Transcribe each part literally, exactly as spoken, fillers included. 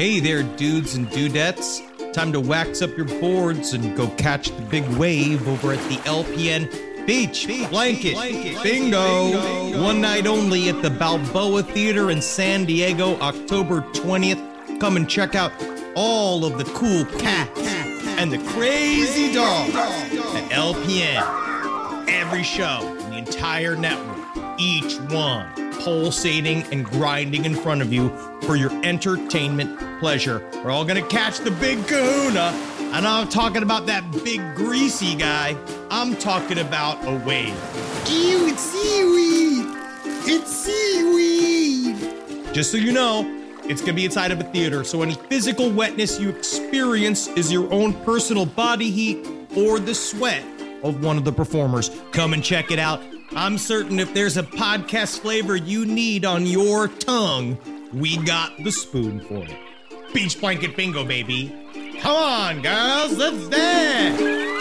Hey there, dudes and dudettes. Time to wax up your boards and go catch the big wave over at the L P N Beach, Beach Blanket, Blanket Bingo. Bingo. One night only at the Balboa Theater in San Diego, October twentieth. Come and check out all of the cool cats and the crazy dogs at L P N. Every show in the entire network, each one pulsating and grinding in front of you for your entertainment pleasure. We're all gonna catch the big kahuna. And I'm talking about that big greasy guy. I'm talking about a wave. Ew, it's seaweed. It's seaweed. Just so you know, it's gonna be inside of a theater, so any physical wetness you experience is your own personal body heat or the sweat of one of the performers. Come and check it out. I'm certain if there's a podcast flavor you need on your tongue, we got the spoon for it. Beach Blanket Bingo, baby. Come on, girls, let's dance.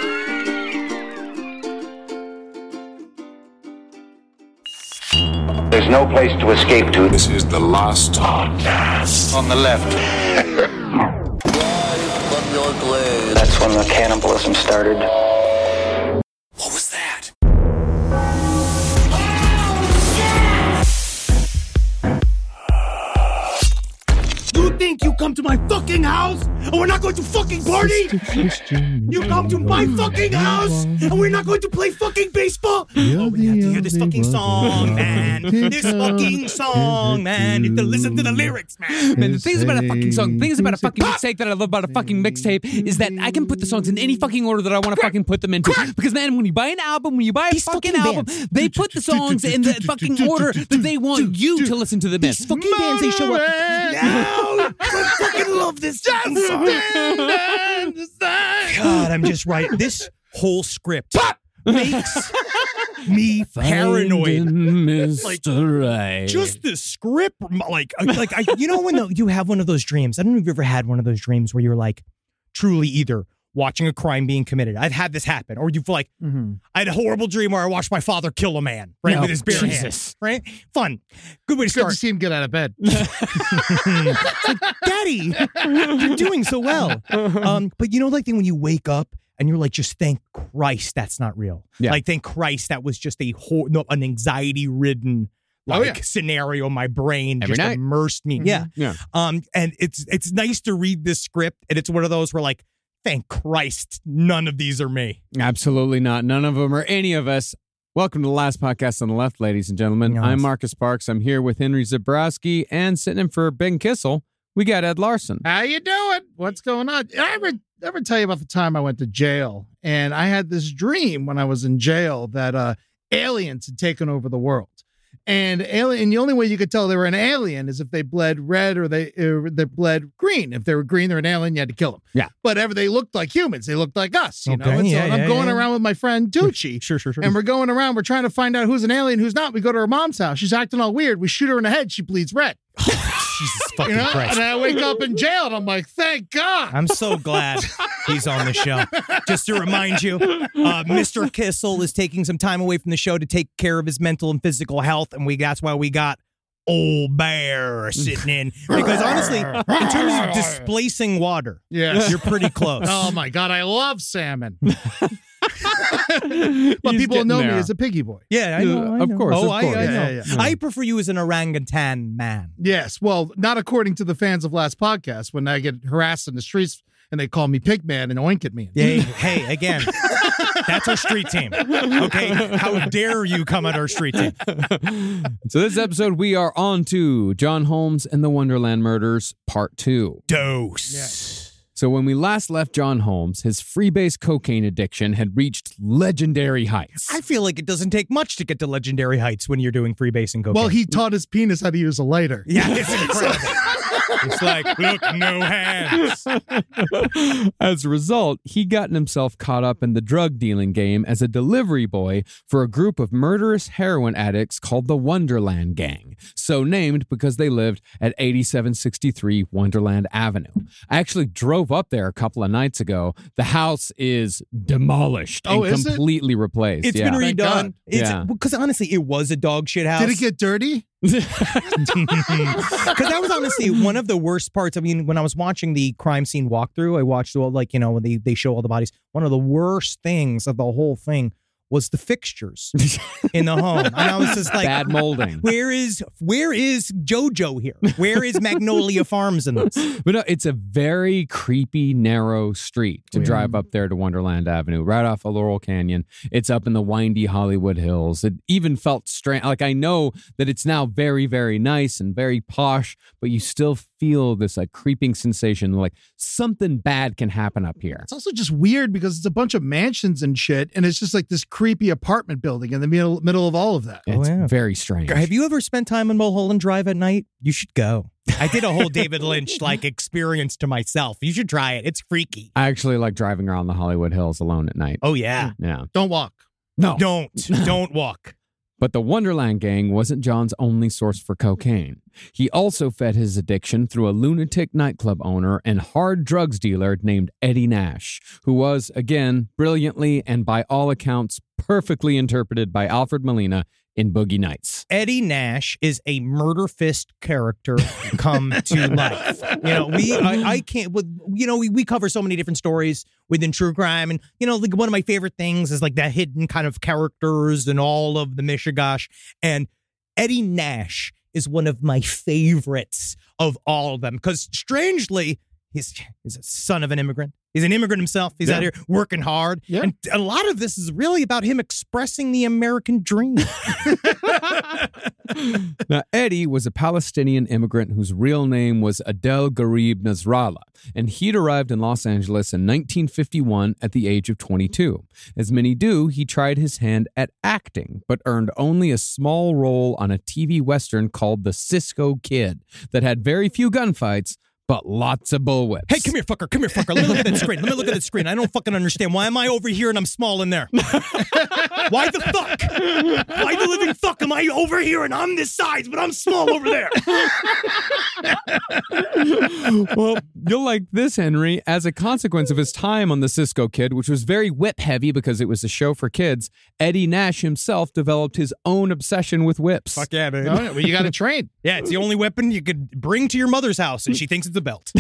There's no place to escape to. This is the last podcast. On the left. That's when the cannibalism started. What was that? You think you come to my fucking house and we're not going to fucking party? You come to my fucking house and we're not going to play fucking baseball? Oh, we have to hear this fucking song, man. This fucking song, man. You have to listen to the lyrics, man. Man, the things about a fucking song, the things about a fucking mixtape that I love about a fucking mixtape is that I can put the songs in any fucking order that I want to fucking put them into. Because, man, when you buy an album, when you buy a These fucking, fucking album, bands. they put the songs in the fucking order that they want you to listen to them in. These fucking bands, they show up. No, I fucking love this fucking song. God, I'm just right. This whole script makes me paranoid. Mister Right. Just the script, like, like I, you know when the, you have one of those dreams. I don't know if you've ever had one of those dreams where you're like, truly either watching a crime being committed. I've had this happen, or you've like, mm-hmm. I had a horrible dream where I watched my father kill a man, right, no, with his bare Jesus. hands, right? Fun, good way to It's good start. to see him get out of bed. It's like, Daddy, you're doing so well. Um, but you know, like when you wake up and you're like, just thank Christ that's not real. Yeah. Like, thank Christ that was just a whole, no, an anxiety-ridden like Oh, yeah. scenario. My brain Every just night. immersed me. Mm-hmm. Yeah. Yeah. Um, and it's it's nice to read this script, and it's one of those where like, thank Christ, none of these are me. Absolutely not. None of them are any of us. Welcome to the last podcast on the left, ladies and gentlemen. Yes. I'm Marcus Parks. I'm here with Henry Zabrowski, and sitting in for Ben Kissel, we got Ed Larson. How you doing? What's going on? I ever ever tell you about the time I went to jail and I had this dream when I was in jail that uh, aliens had taken over the world. And alien, and the only way you could tell they were an alien is if they bled red or they uh, they bled green. If they were green, they're an alien. You had to kill them. Yeah. But ever they looked like humans, they looked like us. You know. Okay, And so yeah, and I'm yeah, going yeah. around with my friend Tucci. Sure, sure, sure. And we're going around. We're trying to find out who's an alien, who's not. We go to her mom's house. She's acting all weird. We shoot her in the head. She bleeds red. Jesus fucking You know. Christ. And I wake up in jail and I'm like, thank God. I'm so glad he's on the show. Just to remind you, uh, Mister Kissel is taking some time away from the show to take care of his mental and physical health, and we that's why we got Old Bear sitting in. Because honestly, in terms of displacing water, Yes. you're pretty close. Oh my God, I love salmon. But He's people getting know there. me as a piggy boy. Yeah, I know. I Of know. course, Oh, of I, course. I know. Yeah, yeah, I prefer you as an orangutan man. Yes, well, not according to the fans of last podcast when I get harassed in the streets and they call me Pigman and oink at me. Hey, hey, again, that's our street team. Okay, how dare you come at our street team? So this episode, we are on to John Holmes and the Wonderland Murders, Part two. Dose. So when we last left John Holmes, his freebase cocaine addiction had reached legendary heights. I feel like it doesn't take much to get to legendary heights when you're doing freebasing cocaine. Well, he taught his penis how to use a lighter. yeah, it's incredible. It's like, look, no hands. As a result, he gotten himself caught up in the drug dealing game as a delivery boy for a group of murderous heroin addicts called the Wonderland Gang, so named because they lived at eighty-seven sixty-three Wonderland Avenue. I actually drove up there a couple of nights ago. The house is demolished Oh, and is it? completely replaced. It's yeah. been Thank redone. God. It's Yeah. because honestly, it was a dog shit house. Did it get dirty? Because that was honestly one of the worst parts. I mean, when I was watching the crime scene walkthrough, I watched all, like, you know, when they, they show all the bodies. One of the worst things of the whole thing was the fixtures in the home. And I was just like, Bad molding. Where is where is JoJo here? Where is Magnolia Farms in this? But no, it's a very creepy, narrow street to Yeah. drive up there to Wonderland Avenue, right off of Laurel Canyon. It's up in the windy Hollywood Hills. It even felt strange. Like, I know that it's now very, very nice and very posh, but you still feel this like creeping sensation, like something bad can happen up here. It's also just weird because it's a bunch of mansions and shit, and it's just like this creepy apartment building in the middle middle of all of that. It's yeah. very strange. Have you ever spent time in Mulholland Drive at night? You should go. I did a whole David Lynch like experience to myself. You should try it. It's freaky. I actually like driving around the Hollywood Hills alone at night. Oh yeah. Yeah. Don't walk. No. Don't don't walk. But the Wonderland Gang wasn't John's only source for cocaine. He also fed his addiction through a lunatic nightclub owner and hard drugs dealer named Eddie Nash, who was, again, brilliantly and by all accounts, perfectly interpreted by Alfred Molina in Boogie Nights. Eddie Nash is a murder fist character come to life. You know, we I, I can't. You know, we, we cover so many different stories within true crime, and you know, like one of my favorite things is like the hidden kind of characters and all of the Mishigash. And Eddie Nash is one of my favorites of all of them because, strangely, he's he's a son of an immigrant. He's an immigrant himself. He's Yeah. out here working hard. Yeah. And a lot of this is really about him expressing the American dream. Now, Eddie was a Palestinian immigrant whose real name was Adel Garib Nasrallah, and he'd arrived in Los Angeles in nineteen fifty-one at the age of twenty-two. As many do, he tried his hand at acting, but earned only a small role on a T V Western called The Cisco Kid that had very few gunfights, but lots of bullwhips. Hey, come here, fucker. Come here, fucker. Let me look at that screen. Let me look at that screen. I don't fucking understand. Why am I over here and I'm small in there? Why the fuck? Why the living fuck am I over here and I'm this size, but I'm small over there? Well, you'll like this, Henry. As a consequence of his time on The Cisco Kid, which was very whip-heavy because it was a show for kids, Eddie Nash himself developed his own obsession with whips. Fuck yeah, dude. No, no, well, you got to train. Yeah, it's the only weapon you could bring to your mother's house, and she thinks it's a belt.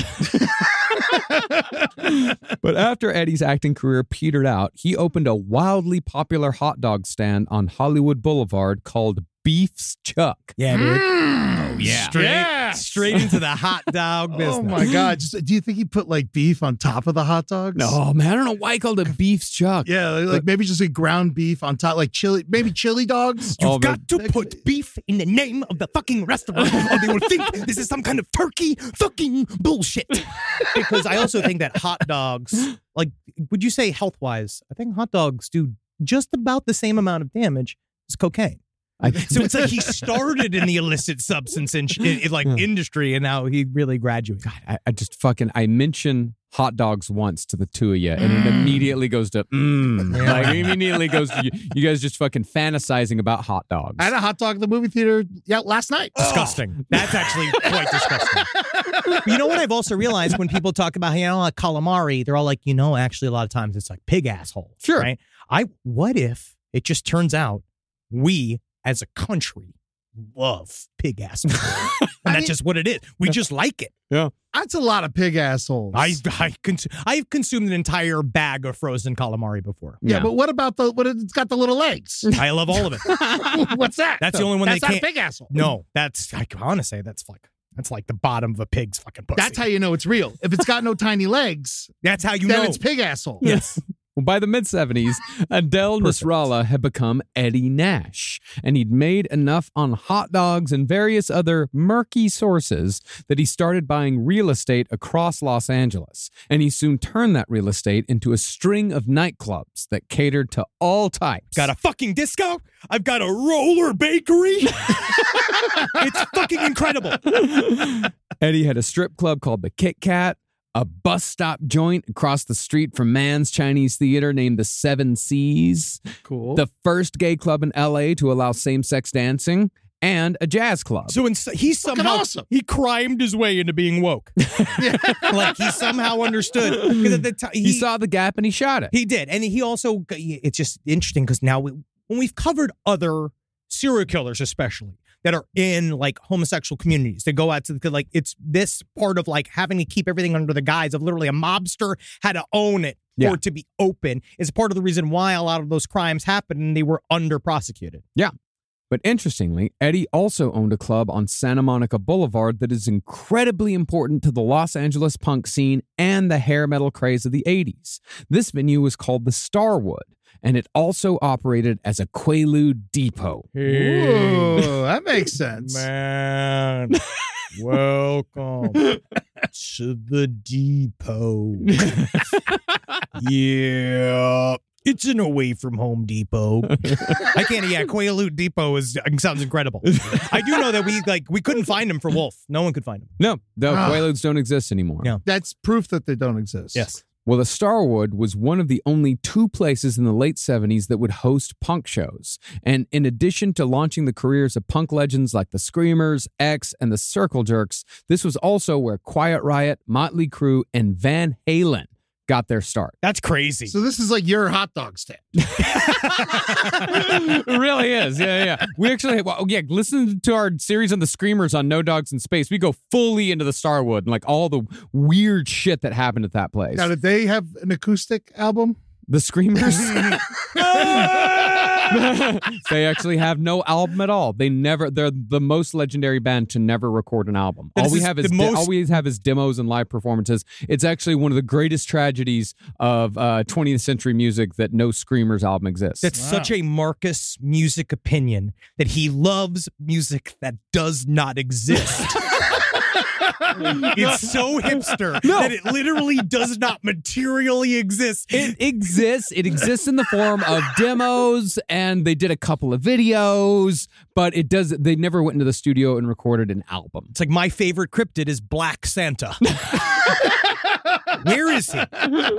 But after Eddie's acting career petered out, he opened a wildly popular hot dog stand on Hollywood Boulevard called Beef's Chuck. Yeah, dude. Oh, yeah. Straight, Yes. straight into the hot dog business. Oh my God. Just, do you think he put like beef on top of the hot dogs? No, man, I don't know why he called it Beef's Chuck. Yeah, like, like maybe just a ground beef on top, like chili, maybe chili dogs. You've Oh, got but- to put beef in the name of the fucking restaurant, or they will think this is some kind of turkey fucking bullshit. Because I also think that hot dogs, like, would you say health wise, I think hot dogs do just about the same amount of damage as cocaine. I, So it's like he started in the illicit substance in, in, in like Yeah. industry, and now he really graduated. God, I, I just fucking, I mention hot dogs once to the two of you, and it immediately goes to, mmm. Yeah. Like, it immediately goes to you, you guys just fucking fantasizing about hot dogs. I had a hot dog at the movie theater yeah, last night. Disgusting. That's actually quite disgusting. But you know what I've also realized when people talk about, you know, like calamari, they're all like, you know, actually a lot of times it's like pig asshole. Sure. Right? I what if it just turns out we as a country love pig asshole? And that's mean- just what it is. We just like it. That's a lot of pig assholes. I I cons- I've consumed an entire bag of frozen calamari before. yeah, Yeah. but what about the what? It's got the little legs. I love all of it. What's that? That's the only one That's they not can't- a pig asshole. No, that's I want to say that's like that's like the bottom of a pig's fucking pussy. That's how you know it's real. If it's got no tiny legs, That's how you then know. it's pig asshole. Yes. Well, by the mid-seventies, Adel Nasrallah had become Eddie Nash, and he'd made enough on hot dogs and various other murky sources that he started buying real estate across Los Angeles. And he soon turned that real estate into a string of nightclubs that catered to all types. Got a fucking disco. I've got a roller bakery. It's fucking incredible. Eddie had a strip club called the Kit Kat, a bus stop joint across the street from Mann's Chinese Theater named the Seven Seas, Cool. the first gay club in L A to allow same-sex dancing, and a jazz club. So in, he somehow awesome. he crimed his way into being woke. Like he somehow understood. 'Cause at the ti- he, saw the gap and he shot it. He did, and he also. It's just interesting because now we, when we've covered other serial killers, especially that are in like homosexual communities that go out to the, like, it's this part of like having to keep everything under the guise of literally a mobster had to own it for Yeah. it to be open is part of the reason why a lot of those crimes happened and they were under prosecuted. Yeah. But interestingly, Eddie also owned a club on Santa Monica Boulevard that is incredibly important to the Los Angeles punk scene and the hair metal craze of the eighties. This venue was called the Starwood, and it also operated as a Quaalude depot. Ooh, that makes sense. Man, welcome to the depot. Yeah. It's an away from home depot. I can't. Yeah, Quaalude Depot is sounds incredible. I do know that we like we couldn't find him for Wolf. No one could find him. No, no, Ah. Quaaludes don't exist anymore. Yeah. That's proof that they don't exist. Yes. Well, the Starwood was one of the only two places in the late seventies that would host punk shows. And in addition to launching the careers of punk legends like the Screamers, X, and the Circle Jerks, this was also where Quiet Riot, Motley Crue, and Van Halen got their start. That's crazy. So this is like your hot dog stand. It really is. Yeah, yeah. We actually, well, yeah, listen to our series on the Screamers on No Dogs in Space. We go fully into the Starwood and like all the weird shit that happened at that place. Now, did they have an acoustic album? The Screamers? They actually have no album at all. They never, they're the most legendary band to never record an album. This All we is have is, the de- most- all we have is demos and live performances. It's actually one of the greatest tragedies of uh, twentieth century music that no Screamers album exists. That's such a Marcus music opinion that he loves music that does not exist. It's so hipster that it literally does not materially exist. It exists. It exists in the form of demos, and they did a couple of videos, but it does. They never went into the studio and recorded an album. It's like my favorite cryptid is Black Santa. Where is he?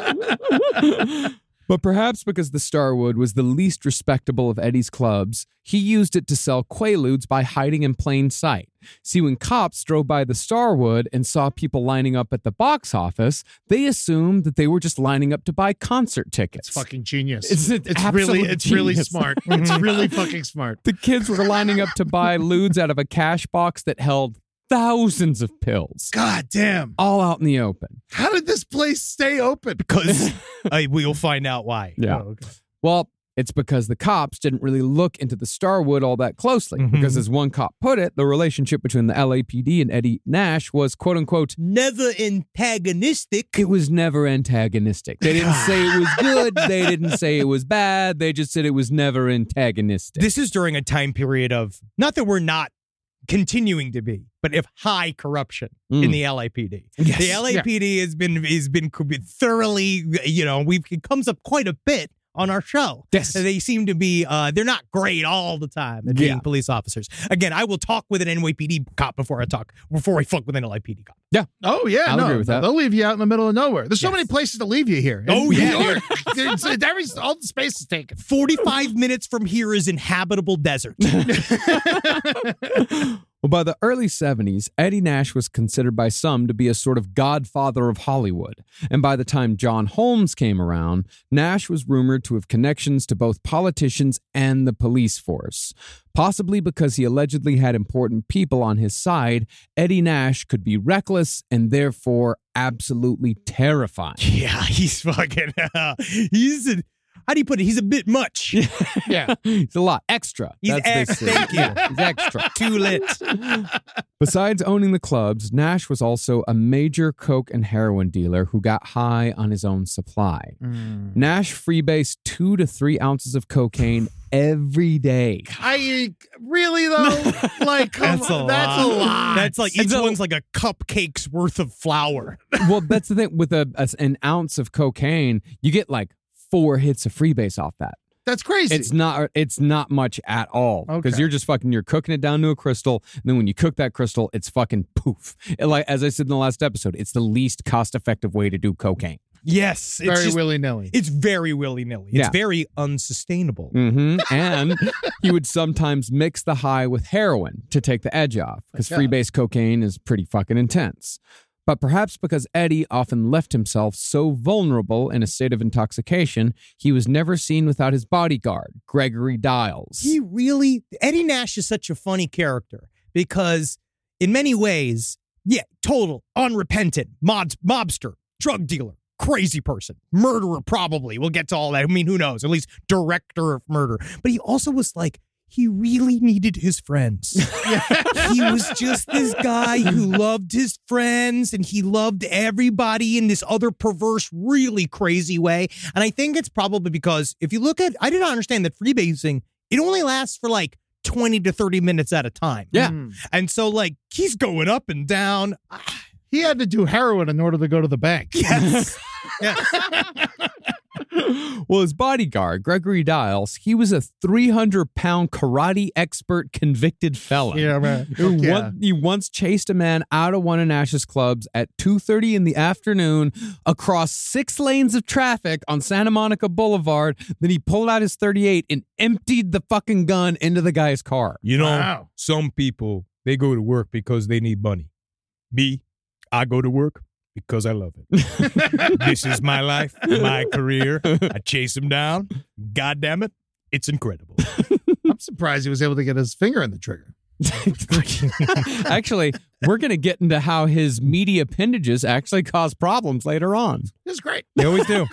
But perhaps because the Starwood was the least respectable of Eddie's clubs, he used it to sell Quaaludes by hiding in plain sight. See, when cops drove by the Starwood and saw people lining up at the box office, they assumed that they were just lining up to buy concert tickets. It's fucking genius. It's an It's really, absolute it's really genius. smart. It's really fucking smart. The kids were lining up to buy ludes out of a cash box that held thousands of pills, God damn. all out in the open. How did this place stay open? Because uh, we'll find out why. Yeah. Oh, okay. Well, it's because the cops didn't really look into the Starwood all that closely. Mhm. Because as one cop put it, the relationship between the L A P D and Eddie Nash was quote unquote, Never antagonistic. it was never antagonistic. They didn't say it was good. They didn't say it was bad. They just said it was never antagonistic. This is during a time period of, not that we're not continuing to be, but of high corruption Mm. in the L A P D. Yes. The L A P D has been has been thoroughly, you know, we've it comes up quite a bit on our show. Yes. They seem to be, uh, they're not great all the time at being Yeah. police officers. Again, I will talk with an N Y P D cop before I talk, before I fuck with an L A P D cop. Oh, yeah. I'll no, agree with that. They'll leave you out in the middle of nowhere. There's so Yes. many places to leave you here. Oh, In yeah. New York, there's- every, all the space is taken. forty-five minutes from here is inhabitable desert. Well, by the early seventies, Eddie Nash was considered by some to be a sort of godfather of Hollywood. And by the time John Holmes came around, Nash was rumored to have connections to both politicians and the police force. Possibly because he allegedly had important people on his side, Eddie Nash could be reckless and therefore absolutely terrifying. Yeah, he's fucking, uh, he's, a, how do you put it? He's a bit much. Yeah, he's a lot extra. He's That's what they ex- say. thank you. Yeah, he's extra. Too lit. Besides owning the clubs, Nash was also a major coke and heroin dealer who got high on his own supply. Nash freebased two to three ounces of cocaine every day. I really, though? Like, come That's a on. That's a lot. lot. That's like, And each so- one's like a cupcake's worth of flour. Well, that's the thing with a, a- an ounce of cocaine, you get like four hits of freebase off that. That's crazy. It's not it's not much at all because Okay. you're just fucking you're cooking it down to a crystal, and then when you cook that crystal, it's fucking poof. It, like as I said in the last episode, it's the least cost effective way to do cocaine. Yes. It's very just, willy-nilly. it's very willy-nilly. It's Yeah. very unsustainable. hmm And he would sometimes mix the high with heroin to take the edge off because Okay. freebase cocaine is pretty fucking intense. But perhaps because Eddie often left himself so vulnerable in a state of intoxication, he was never seen without his bodyguard, Gregory Diles. He really, Eddie Nash is such a funny character because in many ways, yeah, total, unrepentant, mob, mobster, drug dealer, crazy person, murderer probably. We'll get to all that. I mean, who knows? At least director of murder. But he also was like, he really needed his friends. He was just this guy who loved his friends and he loved everybody in this other perverse, really crazy way. And I think it's probably because if you look at, I did not understand that freebasing, it only lasts for like twenty to thirty minutes at a time. Yeah. Mm. And so like he's going up and down. He had to do heroin in order to go to the bank. Yes. Yeah. Well, his bodyguard, Gregory Diles, he was a three hundred pound karate expert convicted felon. Yeah, man. Who Yeah. one- he once chased a man out of one of Nash's clubs at two thirty in the afternoon across six lanes of traffic on Santa Monica Boulevard. Then he pulled out his thirty-eight and emptied the fucking gun into the guy's car. You know, Wow. some people, they go to work because they need money. Me, I go to work because I love it. This is my life, my career. I chase him down. God damn it. It's incredible. I'm surprised he was able to get his finger in the trigger. Actually, we're going to get into how his meaty appendages actually cause problems later on. It's great. They always do.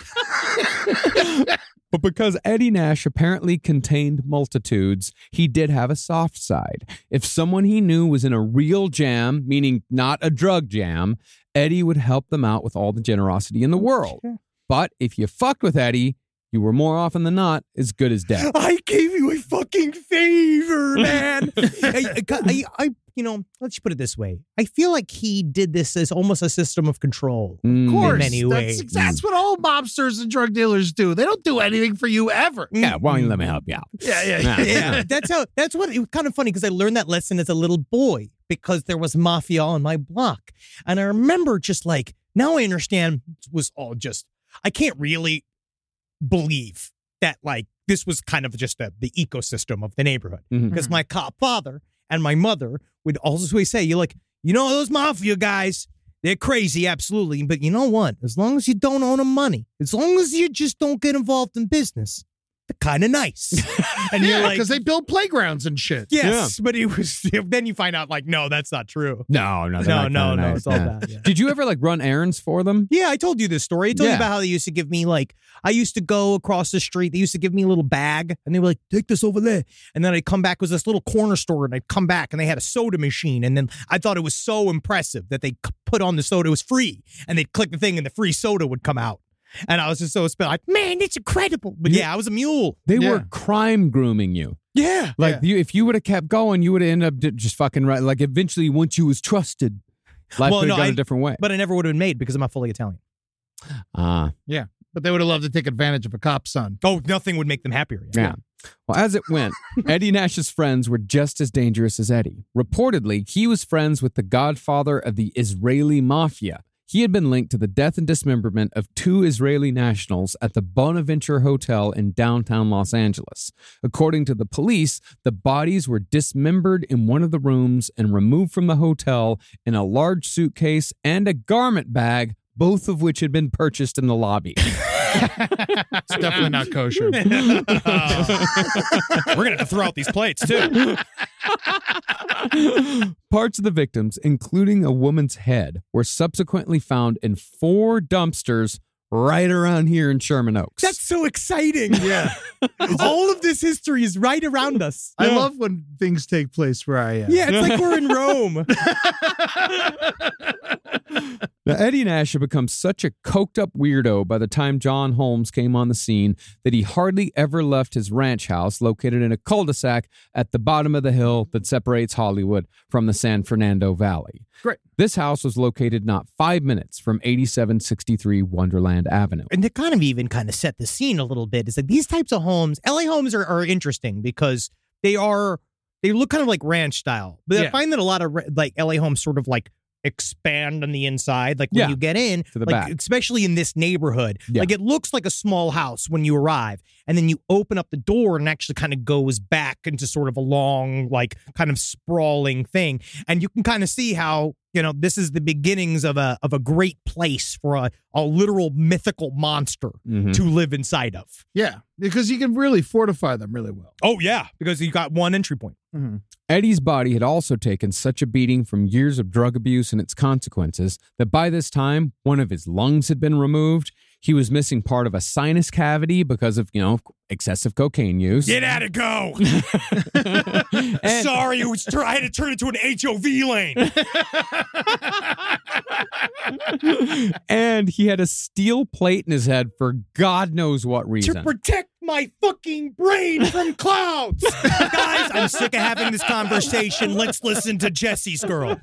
But because Eddie Nash apparently contained multitudes, he did have a soft side. If someone he knew was in a real jam, meaning not a drug jam, Eddie would help them out with all the generosity in the world. But if you fucked with Eddie, you were more often than not as good as dead. I gave you a fucking favor, man. I, I, I, you know, let's put it this way. I feel like he did this as almost a system of control. Mm. Of course. In many ways. That's, that's what all mobsters and drug dealers do. They don't do anything for you ever. Yeah, why don't you let me help you out? Yeah, yeah, Yeah. yeah. Yeah, that's how. That's what. It was kind of funny because I learned that lesson as a little boy because there was mafia on my block, and I remember just like now I understand it was all just. I can't really believe that like this was kind of just a, the ecosystem of the neighborhood Mhm. because my cop father and my mother would always say, "You're like, you know, those mafia guys." They're crazy, absolutely. But you know what? As long as you don't own them money, as long as you just don't get involved in business, they're kind of nice. And you're Yeah, like, because they build playgrounds and shit. yes, but it was. Then you find out, like, no, that's not true. No, no, they're No, not no, kinda no, nice. it's all Yeah. bad. Yeah. Did you ever like run errands for them? Yeah, I told you this story. I told Yeah. you about how they used to give me like I used to go across the street. They used to give me a little bag, and they were like, "Take this over there." And then I'd come back. It was this little corner store, and I'd come back, and they had a soda machine. And then I thought it was so impressive that they put on the soda. It was free, and they'd click the thing, and the free soda would come out. And I was just so spent, like, man, it's incredible. But yeah, I was a mule. They Yeah. were crime grooming you. Yeah, Like you, if you would have kept going, you would have ended up d- just fucking right. Like eventually, once you was trusted, life Well, could no, have gone I- a different way. but I never would have been made because I'm not fully Italian. Ah, But they would have loved to take advantage of a cop's son. Oh, nothing would make them happier. yeah. Well, as it went, Eddie Nash's friends were just as dangerous as Eddie. Reportedly, he was friends with the godfather of the Israeli mafia. He had been linked to the death and dismemberment of two Israeli nationals at the Bonaventure Hotel in downtown Los Angeles. According to the police, the bodies were dismembered in one of the rooms and removed from the hotel in a large suitcase and a garment bag, both of which had been purchased in the lobby. It's definitely not kosher. We're gonna have to throw out these plates too. Parts of the victims, including a woman's head, were subsequently found in four dumpsters right around here in Sherman Oaks. That's so exciting. Yeah. All of this history is right around us. I love when things take place where I am. Yeah, it's like we're in Rome. Now, Eddie Nash had become such a coked-up weirdo by the time John Holmes came on the scene that he hardly ever left his ranch house located in a cul-de-sac at the bottom of the hill that separates Hollywood from the San Fernando Valley. Great. This house was located not five minutes from eighty-seven sixty-three Wonderland Avenue. And to kind of even kind of set the scene a little bit, is like these types of homes, L A homes are, are interesting because they are, they look kind of like ranch style. But Yeah. I find that a lot of like L A homes sort of like expand on the inside. Like when Yeah, you get in, to the like back. especially in this neighborhood, Yeah. like it looks like a small house when you arrive, and then you open up the door and it actually kind of goes back into sort of a long, like kind of sprawling thing, and you can kind of see how, you know, this is the beginnings of a of a great place for a, a literal mythical monster Mhm. to live inside of. Yeah, because you can really fortify them really well. Oh yeah, because you got one entry point. Mm-hmm. Eddie's body had also taken such a beating from years of drug abuse and its consequences that by this time, one of his lungs had been removed. He was missing part of a sinus cavity because of, you know, excessive cocaine use. Get at it, go. And- Sorry, it was tur- I had to turn it into an H O V lane. And he had a steel plate in his head for God knows what To reason. protect my fucking brain from clouds. Guys, I'm sick of having this conversation. Let's listen to Jesse's girl.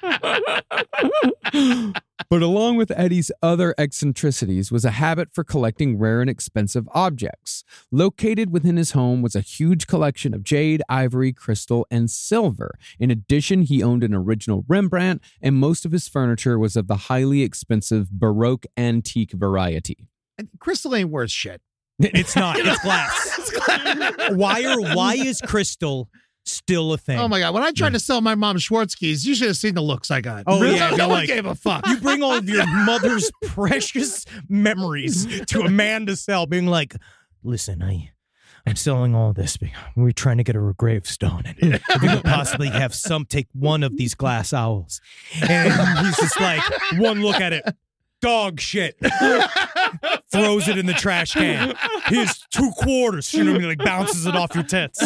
But along with Eddie's other eccentricities was a habit for collecting rare and expensive objects. Located within his home was a huge collection of jade, ivory, crystal, and silver. In addition, he owned an original Rembrandt, and most of his furniture was of the highly expensive Baroque antique variety. And crystal ain't worth shit. It's not. It's glass. Why are why is crystal still a thing? Oh my God. When I tried to sell my mom Schwarzkys, you should have seen the looks I got. Oh, Really? yeah, No you're one like- gave a fuck. You bring all of your mother's precious memories to a man to sell, being like, listen, I, I'm selling all this. because We're trying to get her a gravestone. And if you could possibly have some take one of these glass owls. And he's just like, one look at it. Dog shit. Throws it in the trash can. Here's two quarters. You know what I mean? Like bounces it off your tits.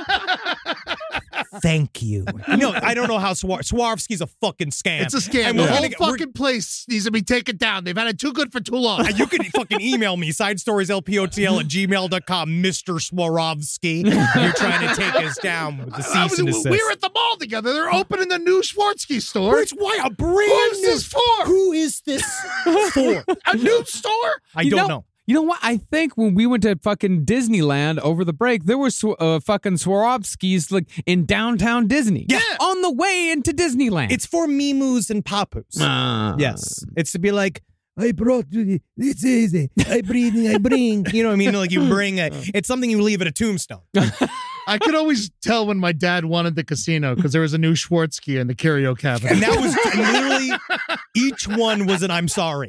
Thank you. No, I don't know how Swar- Swarovski's a fucking scam. It's a scam. And The we're whole gonna get- we're- fucking place needs to be taken down. They've had it too good for too long. You can fucking email me, sidestorieslpotl at gmail dot com, Mister Swarovski. You're trying to take us down with the I cease was- and desist. we were at the mall together. They're opening the new Schwarzky store. Which, why a brand Who's new... this for? Who is this for? A new store? I You don't know- know. You know what? I think when we went to fucking Disneyland over the break, there were sw- uh, fucking Swarovskis like in downtown Disney. Yeah. On the way into Disneyland. It's for Mimus and Papus. Ah. Yes. It's to be like, I brought you, this is it. I bring, I bring. You know what I mean? Like you bring a, it's something you leave at a tombstone. I could always tell when my dad wanted the casino because there was a new Schwarzky in the curio cabinet. And that was literally, each one was an I'm sorry.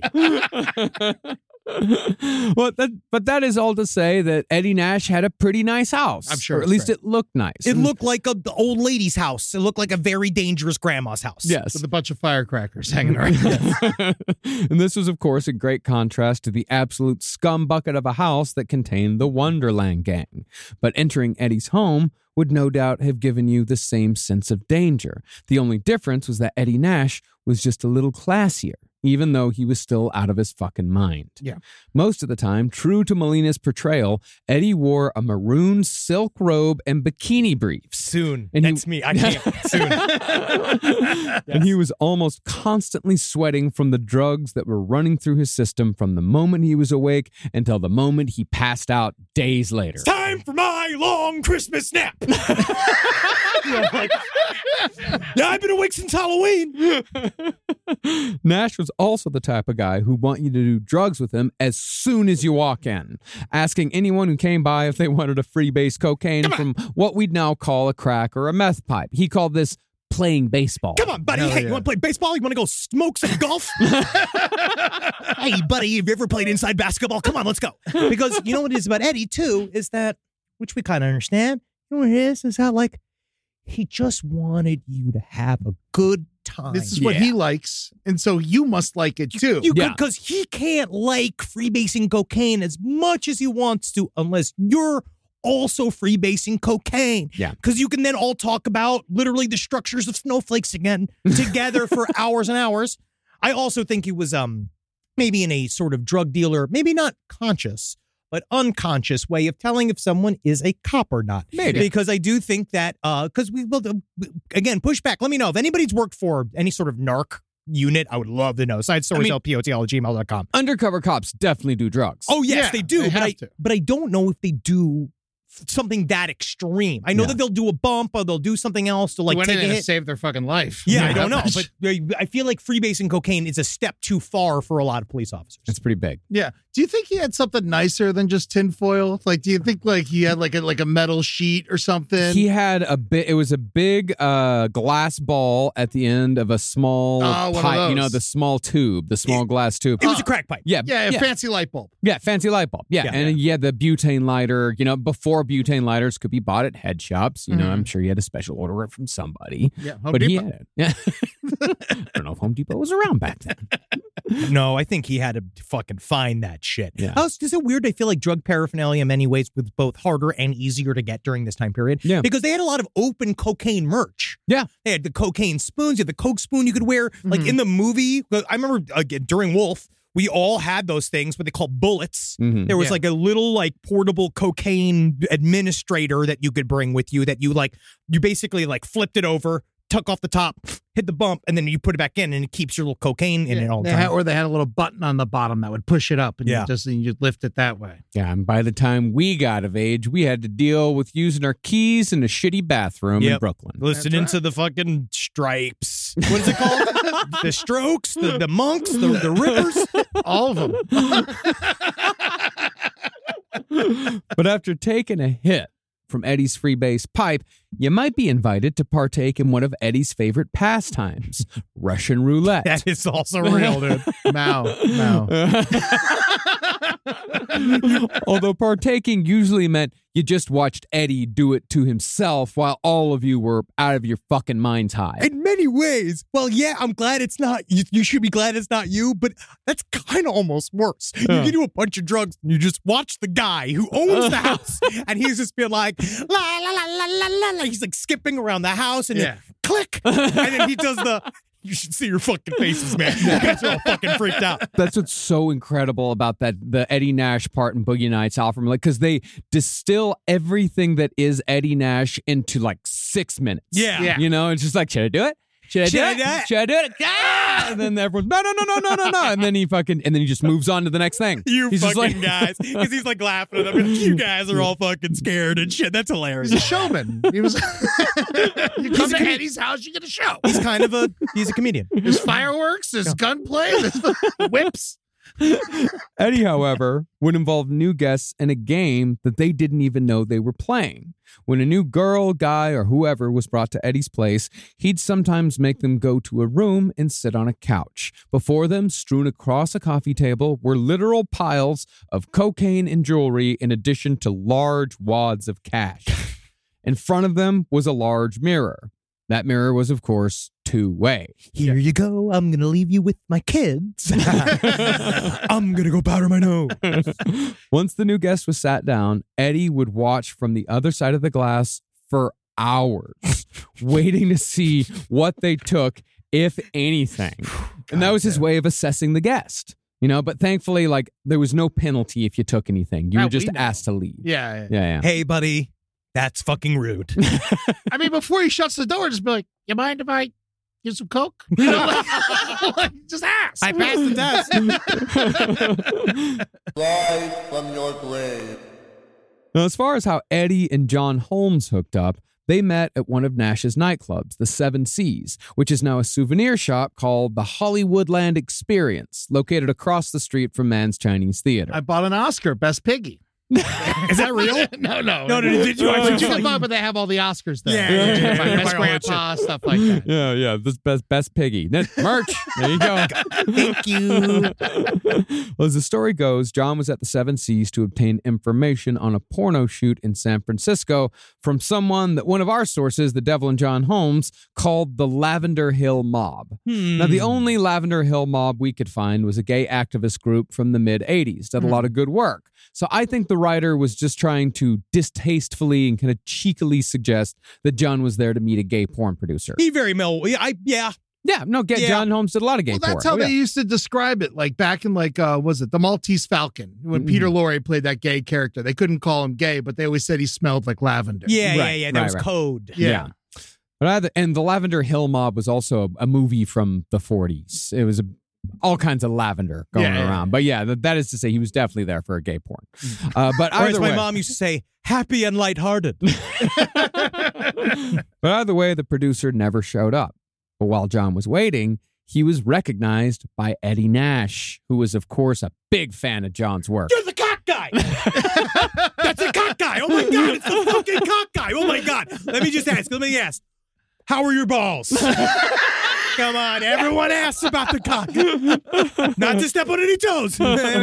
well, that, but that is all to say that Eddie Nash had a pretty nice house. I'm sure Or at it's least great. it looked nice. It And- looked like a the old lady's house. It looked like a very dangerous grandma's house. Yes. With a bunch of firecrackers hanging around. And this was, of course, a great contrast to the absolute scum bucket of a house that contained the Wonderland gang. But entering Eddie's home would no doubt have given you the same sense of danger. The only difference was that Eddie Nash was just a little classier, even though he was still out of his fucking mind. Yeah. Most of the time, true to Molina's portrayal, Eddie wore a maroon silk robe and bikini briefs. Soon. And he- That's me. I can't. Soon. And he was almost constantly sweating from the drugs that were running through his system from the moment he was awake until the moment he passed out days later. Time for my long Christmas nap. Yeah, like, yeah, I've been awake since Halloween. Nash was also the type of guy who'd want you to do drugs with him as soon as you walk in, asking anyone who came by if they wanted a freebase cocaine from what we'd now call a crack or a meth pipe. He called this playing baseball. Come on, buddy. Hell hey, yeah. you want to play baseball? You want to go smoke some golf? Hey, buddy, have you ever played inside basketball? Come on, let's go. Because you know what it is about Eddie, too, is that, which we kind of understand, you know what it is, is how, like, he just wanted you to have a good time. This is what he likes. And so you must like it too. You Yeah. because he can't like freebasing cocaine as much as he wants to unless you're also freebasing cocaine. Yeah. Because you can then all talk about literally the structures of snowflakes again together for hours and hours. I also think he was um maybe in a sort of drug dealer, maybe not conscious, but unconscious way of telling if someone is a cop or not. Maybe. Because I do think that, uh, because we will, again, push back. Let me know if anybody's worked for any sort of narc unit. I would love to know. Side stories, L P O T L at gmail dot com. Undercover cops definitely do drugs. Oh, yes, Yeah, they do. they but, have I, to. but I don't know if they do something that extreme. I know Yeah. that they'll do a bump or they'll do something else to like Do take a anything to hit. save their fucking life. Yeah, I You don't know, that but much. I feel like freebasing cocaine is a step too far for a lot of police officers. It's pretty big. Yeah. Do you think he had something nicer than just tinfoil? Like, do you think like he had like a like a metal sheet or something? He had a bit. It was a big uh, glass ball at the end of a small Oh, one of pipe. You know, those. the small tube, the small glass tube. It was a crack pipe. Yeah, yeah, a yeah, fancy light bulb. yeah, fancy light bulb. Yeah, Yeah. and you had the butane lighter. You know, before butane lighters could be bought at head shops. You know, Mhm. I'm sure he had a special order it from somebody. Yeah, Home but he Depot. had it. Yeah, I don't know if Home Depot was around back then. No, I think he had to fucking find that shit. Yeah. Oh, is it weird? I feel like drug paraphernalia in many ways was both harder and easier to get during this time period. Yeah. Because they had a lot of open cocaine merch. Yeah. They had the cocaine spoons, you had the Coke spoon you could wear. Like Mhm. in the movie, I remember uh, during Wolf, we all had those things, what they call bullets. Mhm. There was Yeah. like a little like portable cocaine administrator that you could bring with you that you like, you basically like flipped it over, took off the top, hit the bump, and then you put it back in and it keeps your little cocaine in Yeah, it all the they time. had, or they had a little button on the bottom that would push it up, and Yeah. you just and you lift it that way. Yeah, and by the time we got of age, we had to deal with using our keys in a shitty bathroom in Yep. Brooklyn. Listening That's to the fucking Stripes. What is it called? The Strokes, the, the Monks, the, the Rippers. All of them. But after taking a hit from Eddie's freebase pipe, you might be invited to partake in one of Eddie's favorite pastimes, Russian roulette. That is also real, dude. Mao, Mao. Although partaking usually meant you just watched Eddie do it to himself while all of you were out of your fucking minds high. In many ways, well, yeah, I'm glad it's not you. You should be glad it's not you, but that's kind of almost worse. You Yeah. can do a bunch of drugs and you just watch the guy who owns the house, and he's just been like la la la la la la la. He's like skipping around the house, and Yeah. then click, and then he does the. You should see your fucking faces, man. You guys are all fucking freaked out. That's what's so incredible about that the Eddie Nash part in Boogie Nights album, like because they distill everything that is Eddie Nash into like six minutes. Yeah. Yeah. You know, it's just like, should I do it? Should I Should I do do it? it? Should I do it? Ah! And then everyone's no, no, no, no, no, no, no. And then he fucking and then he just moves on to the next thing. You He's just fucking like- guys, because he's like laughing at them. and You guys are all fucking scared and shit. That's hilarious. He's a showman. He was. You come to Eddie's house, you get a show. He's kind of a he's a comedian. There's fireworks, there's gunplay, there's whips. Eddie, however, would involve new guests in a game that they didn't even know they were playing. When a new girl, guy, or whoever was brought to Eddie's place, he'd sometimes make them go to a room and sit on a couch. Before them, strewn across a coffee table, were literal piles of cocaine and jewelry in addition to large wads of cash. In front of them was a large mirror. That mirror was, of course, two-way. Here you go. I'm gonna leave you with my kids. I'm gonna go powder my nose. Once the new guest was sat down, Eddie would watch from the other side of the glass for hours, waiting to see what they took, if anything. And that was his way of assessing the guest. You know, but thankfully, like, there was no penalty if you took anything. You That were just we know. asked to leave. Yeah, yeah. Yeah, yeah. Hey, buddy, that's fuking rude. I mean, before he shuts the door, just be like, "You mind if I get some coke?" You know, like, like, just ask. I passed the test. Rise from your grave. Now, as far as how Eddie and John Holmes hooked up, they met at one of Nash's nightclubs, the Seven Seas, which is now a souvenir shop called the Hollywoodland Experience, located across the street from Mann's Chinese Theater. I bought an Oscar, Best Piggy. Is that real? no, no, No, no, did you But actually? you can buy, but they have all the Oscars there. Yeah, yeah, yeah, My yeah. Best Buy all that Grandpa, stuff like that. Yeah, yeah, this best best piggy. Then merch. There you go. Thank you. Well, as the story goes, John was at the Seven Seas to obtain information on a porno shoot in San Francisco from someone that one of our sources, the Devil and John Holmes, called the Lavender Hill Mob. Now, the only Lavender Hill Mob we could find was a gay activist group from the mid eighties. Did a lot of good work. So I think the writer was just trying to distastefully and kind of cheekily suggest that John was there to meet a gay porn producer. He very mel. I yeah. Yeah, no, gay, Yeah. John Holmes did a lot of gay Well, porn. that's how Oh, they yeah. used to describe it. Like back in like, uh, was it the Maltese Falcon when Mhm. Peter Lorre played that gay character? They couldn't call him gay, but they always said he smelled like lavender. Yeah, yeah, Right, yeah. That right, was right. code. Yeah. Yeah. But either, and the Lavender Hill Mob was also a, a movie from the forties. It was a, all kinds of lavender going Yeah, yeah, around. But yeah, that, that is to say he was definitely there for a gay porn. Uh, but Or as either my way, mom used to say, happy and lighthearted. but either way, the producer never showed up. But while John was waiting, he was recognized by Eddie Nash, who was, of course, a big fan of John's work. You're the cock guy. That's the cock guy. Oh my God, it's the fucking cock guy. Oh my God. Let me just ask. Let me ask. How are your balls? Come on, everyone asks about the cock. Not to step on any toes.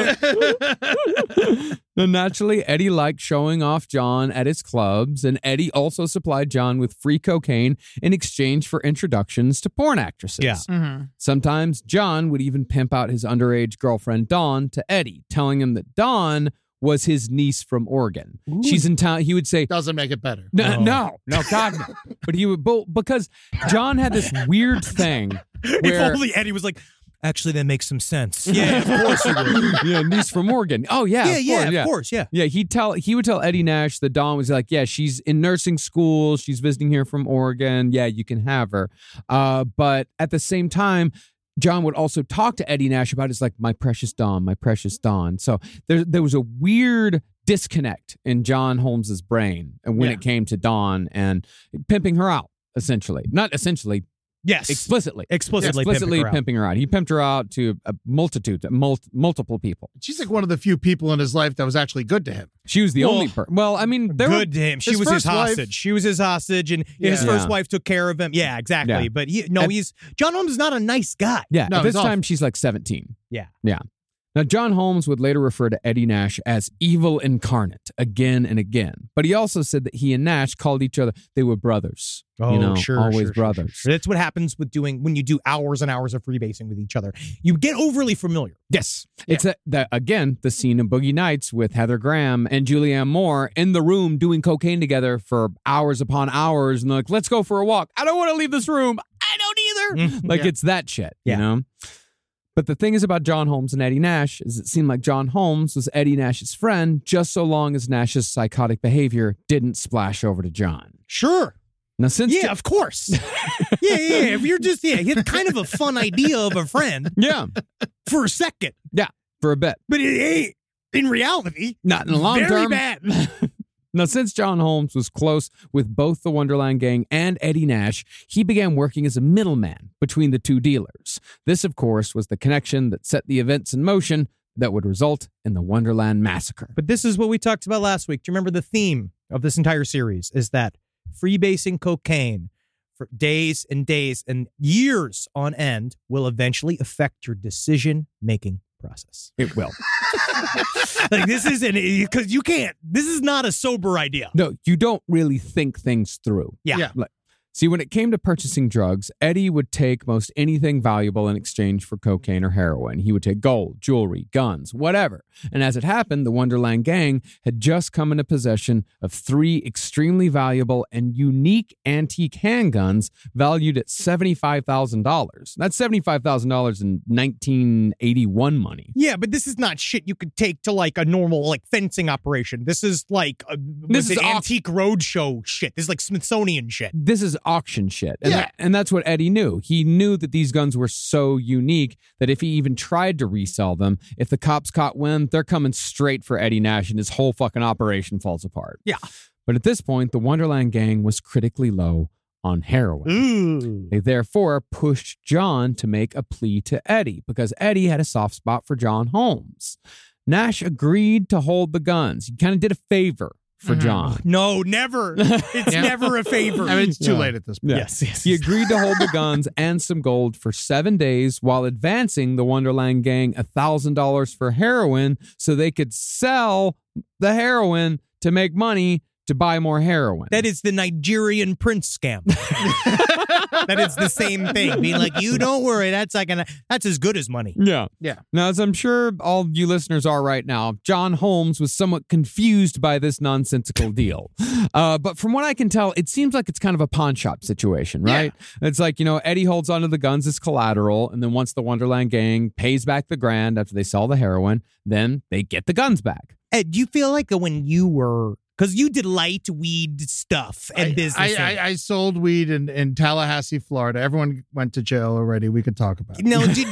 Now, naturally, Eddie liked showing off John at his clubs, and Eddie also supplied John with free cocaine in exchange for introductions to porn actresses. Yeah. Mm-hmm. Sometimes John would even pimp out his underage girlfriend, Dawn, to Eddie, telling him that Dawn was his niece from Oregon. Ooh. She's in town. He would say, Doesn't make it better. no, No. no, no, God, no. But he would, bo- because John had this weird thing If where, only Eddie was like, actually, that makes some sense. Yeah, of course you would. yeah, niece from Oregon. Oh, yeah, Yeah, of yeah, course, of yeah. course, yeah. Yeah, he'd tell he would tell Eddie Nash that Dawn was like, yeah, she's in nursing school. She's visiting here from Oregon. Yeah, you can have her. Uh, but at the same time, John would also talk to Eddie Nash about his like, my precious Dawn, my precious Dawn. So there, there was a weird disconnect in John Holmes's brain when Yeah. it came to Dawn and pimping her out, essentially. Not essentially, Yes. explicitly. Explicitly, explicitly pimping her out. pimping her out. He pimped her out to a multitude, mul- multiple people. She's like one of the few people in his life that was actually good to him. She was the Well, only person. Well, I mean, there Good were, to him. She his was his first wife- hostage. She was his hostage, and his Yeah. first Yeah. wife took care of him. Yeah, exactly. Yeah. But he, no, And- he's John Holmes is not a nice guy. Yeah, No, at this he's time awful. she's like seventeen. Yeah. Yeah. Now, John Holmes would later refer to Eddie Nash as evil incarnate again and again. But he also said that he and Nash called each other, they were brothers. Oh, you know, sure, always sure, sure, brothers. sure. That's what happens with doing when you do hours and hours of freebasing with each other. You get overly familiar. Yes. It's a, the, again, the scene in Boogie Nights with Heather Graham and Julianne Moore in the room doing cocaine together for hours upon hours. And they're like, let's go for a walk. I don't want to leave this room. I don't either. Like, Yeah. it's that shit, Yeah. you know? But the thing is about John Holmes and Eddie Nash is it seemed like John Holmes was Eddie Nash's friend just so long as Nash's psychotic behavior didn't splash over to John. Sure. Now, since Yeah, Jo- of course. yeah, yeah, yeah. If you're just, yeah, he had kind of a fun idea of a friend yeah, for a second, for a bit, but it ain't, in reality, not in the long very term. bad. Now, since John Holmes was close with both the Wonderland Gang and Eddie Nash, he began working as a middleman between the two dealers. This, of course, was the connection that set the events in motion that would result in the Wonderland Massacre. But this is what we talked about last week. Do you remember the theme of this entire series is that freebasing cocaine for days and days and years on end will eventually affect your decision-making process. It will. Like this isn't, because you can't, this is not a sober idea. No, you don't really think things through. Yeah. Yeah. Like, see, when it came to purchasing drugs, Eddie would take most anything valuable in exchange for cocaine or heroin. He would take gold, jewelry, guns, whatever. And as it happened, the Wonderland Gang had just come into possession of three extremely valuable and unique antique handguns valued at seventy-five thousand dollars. That's seventy-five thousand dollars in nineteen eighty-one money. Yeah, but this is not shit you could take to like a normal like fencing operation. This is like a, This this is is off- antique roadshow shit. This is like Smithsonian shit. This is auction shit. And, Yeah. that- and that's what Eddie knew. He knew that these guns were so unique that if he even tried to resell them, if the cops caught wind, they're coming straight for Eddie Nash and his whole fucking operation falls apart. Yeah. But at this point, the Wonderland Gang was critically low on heroin. Ooh. They therefore pushed John to make a plea to Eddie because Eddie had a soft spot for John Holmes. Nash agreed to hold the guns. He kind of did a favor for Mhm. John. No, never. It's Yeah. never a favor. I mean, it's too Yeah. late at this point. Yeah. Yes, yes. He agreed to hold the guns and some gold for seven days while advancing the Wonderland Gang one thousand dollars for heroin so they could sell the heroin to make money to buy more heroin. That is the Nigerian prince scam. That is the same thing. Being like, you don't worry, that's like an, that's as good as money. Yeah. Yeah. Now, as I'm sure all you listeners are right now, John Holmes was somewhat confused by this nonsensical deal. Uh, but from what I can tell, it seems like it's kind of a pawn shop situation, right? It's like, you know, Eddie holds onto the guns as collateral. And then once the Wonderland Gang pays back the grand after they sell the heroin, then they get the guns back. Ed, do you feel like when you were Because you did light weed stuff and I, business. I, I, I sold weed in, in Tallahassee, Florida. Everyone went to jail already. We could talk about it. Now, did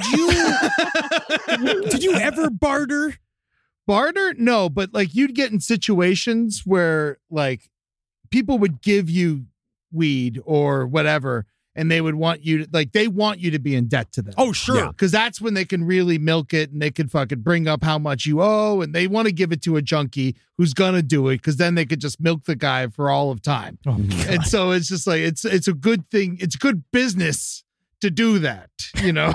you did you ever barter? Barter? No, but like you'd get in situations where like people would give you weed or whatever, and they would want you to like they want you to be in debt to them. Oh, sure. Because that's when they can really milk it and they can fucking bring up how much you owe, and they want to give it to a junkie who's gonna do it because then they could just milk the guy for all of time. Oh, and so it's just like it's it's a good thing. It's good business to do that, you know.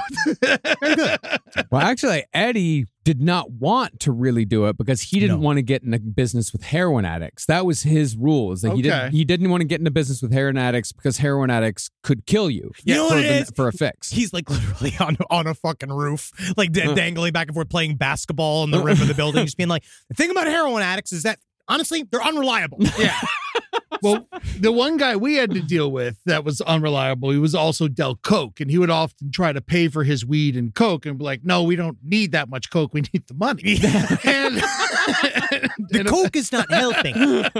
Well, actually, Eddie did not want to really do it because he didn't No. want to get into business with heroin addicts. That was his rule. Is that he Okay. didn't he didn't want to get into business with heroin addicts because heroin addicts could kill you. You know for, what it the- is? for a fix. He's like literally on on a fucking roof, like d- dangling back and forth, playing basketball on the rim of the building, just being like, the thing about heroin addicts is that honestly, they're unreliable. Yeah. Well, the one guy we had to deal with that was unreliable, he was also dealt coke, and he would often try to pay for his weed and coke and be like, no, we don't need that much coke. We need the money. and, The and- coke is not helping.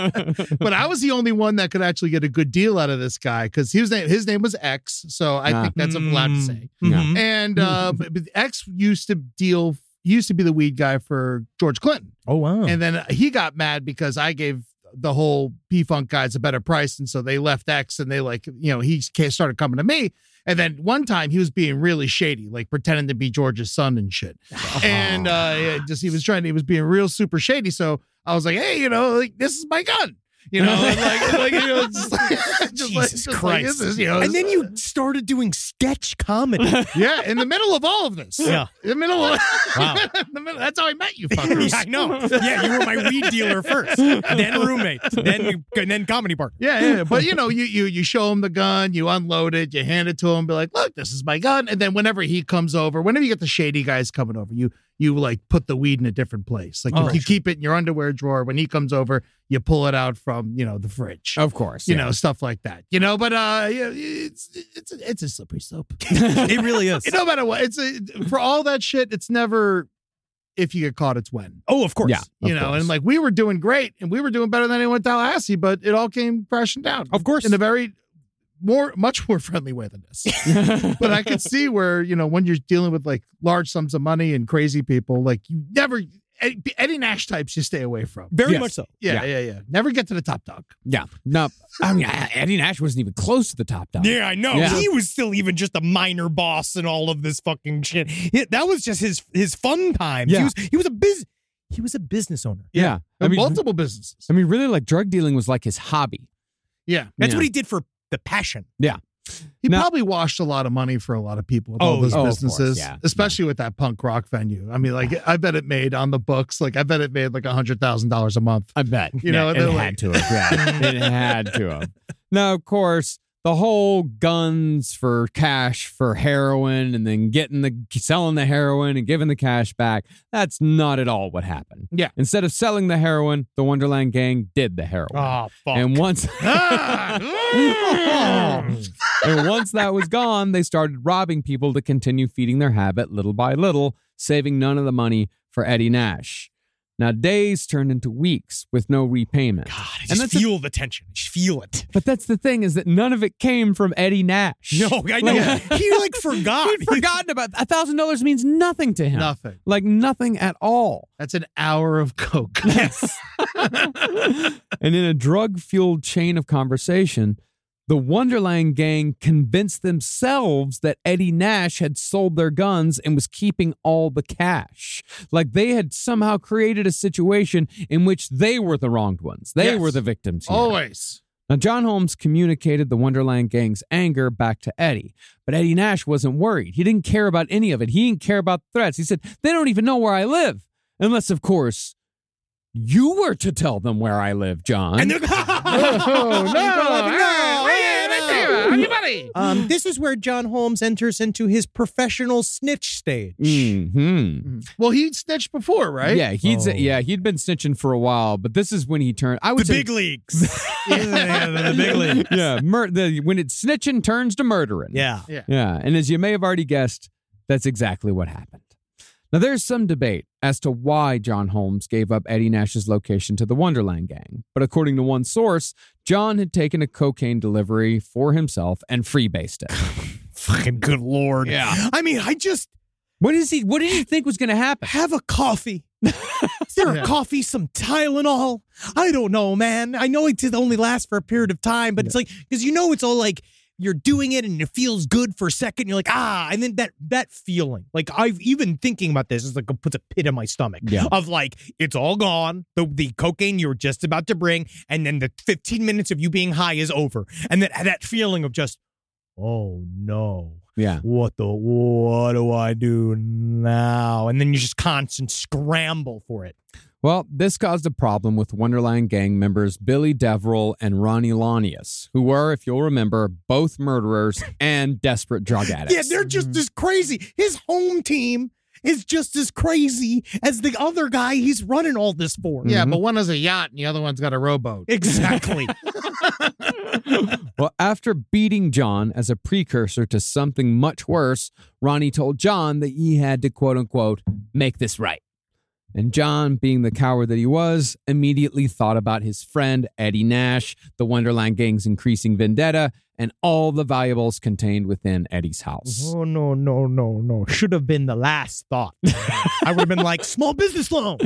but I was the only one that could actually get a good deal out of this guy because his name, his name was X. So I Ah. think that's allowed to say. Mhm. And uh, but but X used to deal, he used to be the weed guy for George Clinton. Oh wow. And then he got mad because I gave the whole P-Funk guys a better price. And so they left X and they like, you know, he ca- started coming to me. And then one time he was being really shady, like pretending to be George's son and shit. And uh, yeah, just he was trying, he was being real super shady. So I was like, hey, you know, like this is my gun. You know, and like, like, you know, just like, just like, Jesus just like, Christ. this is, you know, And then you started doing sketch comedy. yeah, in the middle of all of this. Yeah. In the middle of Wow. in the middle, that's how I met you fuckers. Yeah, I know. Yeah, you were my weed dealer first, then roommate, then and then comedy partner. Yeah, yeah, but you know, you you you show him the gun, you unload it, you hand it to him, be like, look, this is my gun. And then whenever he comes over, whenever you get the shady guys coming over, you you like put the weed in a different place. Like Oh, you, you sure. keep it in your underwear drawer. When he comes over, you pull it out from, you know, the fridge. Of course. You yeah. know, stuff like that. You know, but uh yeah, it's it's it's a slippery slope. It really is. No matter what, it's a, for all that shit, it's never if you get caught, it's when. Oh, of course. Yeah. You Of know, course. and like we were doing great and we were doing better than anyone in Tallahassee, but it all came crashing down. Of course. In a very more, much more friendly way than this. But I could see where, you know, when you're dealing with like large sums of money and crazy people, like you never, Eddie, Eddie Nash types you stay away from. Very Yes. much so. Yeah, yeah, yeah. Never get to the top dog. Yeah. No, I mean, Eddie Nash wasn't even close to the top dog. Yeah, I know. Yeah. He was still even just a minor boss and all of this fucking shit. He- that was just his his fun times. Yeah. He was he was a biz he was a business owner. Yeah. I And mean, multiple businesses. I mean, really, like drug dealing was like his hobby. Yeah. That's Yeah. what he did for the passion. He Now- probably washed a lot of money for a lot of people with Oh, all those oh, of course, businesses, yeah. especially with that punk rock venue. I mean, like, I bet it made on the books, like, I bet it made like a hundred thousand dollars a month. I bet. You know, it they're had like- to have. Yeah, it had to have. Now, of course, the whole guns for cash for heroin and then getting the selling the heroin and giving the cash back. That's not at all what happened. Yeah. Instead of selling the heroin, the Wonderland Gang did the heroin. Oh, fuck. And once Ah! and once that was gone, they started robbing people to continue feeding their habit little by little, saving none of the money for Eddie Nash. Now, days turned into weeks with no repayment. God, I And just that's a- feel the tension. Just feel it. But that's the thing, is that none of it came from Eddie Nash. No, I know. He like forgot. He'd forgotten about a thousand dollars means nothing to him. Nothing. Like nothing at all. That's an hour of coke. Yes. And in a drug-fueled chain of conversation, the Wonderland Gang convinced themselves that Eddie Nash had sold their guns and was keeping all the cash. Like they had somehow created a situation in which they were the wronged ones. They Yes. were the victims here. Always. Now, John Holmes communicated the Wonderland Gang's anger back to Eddie, but Eddie Nash wasn't worried. He didn't care about any of it. He didn't care about threats. He said, they don't even know where I live. Unless, of course, you were to tell them where I live, John. And they're Oh, no. Anybody? Um, this is where John Holmes enters into his professional snitch stage. hmm Well, he snitched before, right? Yeah, he'd Oh. yeah he'd been snitching for a while, but this is when he turned. I The would say, big leagues. yeah, the, the big leagues. yeah, mur- the, when it's snitching turns to murdering. Yeah. Yeah, and as you may have already guessed, that's exactly what happened. Now, there's some debate as to why John Holmes gave up Eddie Nash's location to the Wonderland Gang. But according to one source, John had taken a cocaine delivery for himself and freebased it. Fucking good Lord. Yeah. I mean, I just What is he? What did he think was going to happen? have a coffee. Is there Yeah. a coffee, some Tylenol? I don't know, man. I know it just only lasts for a period of time, but it's like, because you know it's all like, you're doing it and it feels good for a second. You're like, ah, and then that that feeling, like I've even thinking about this is like it puts a pit in my stomach Yeah. of like it's all gone. The the cocaine you were just about to bring, and then the fifteen minutes of you being high is over, and then that feeling of just, oh no, Yeah. what the what do I do now? And then you just constant scramble for it. Well, this caused a problem with Wonderland Gang members Billy Deverell and Ronnie Lanius, who were, if you'll remember, both murderers and desperate drug addicts. Yeah, they're just as crazy. His home team is just as crazy as the other guy he's running all this for. Yeah, but one has a yacht and the other one's got a rowboat. Exactly. Well, after beating John as a precursor to something much worse, Ronnie told John that he had to, quote unquote, make this right. And John, being the coward that he was, immediately thought about his friend Eddie Nash, the Wonderland Gang's increasing vendetta, and all the valuables contained within Eddie's house. Oh, no, no, no, no. Should have been the last thought. I would have been like, small business loan.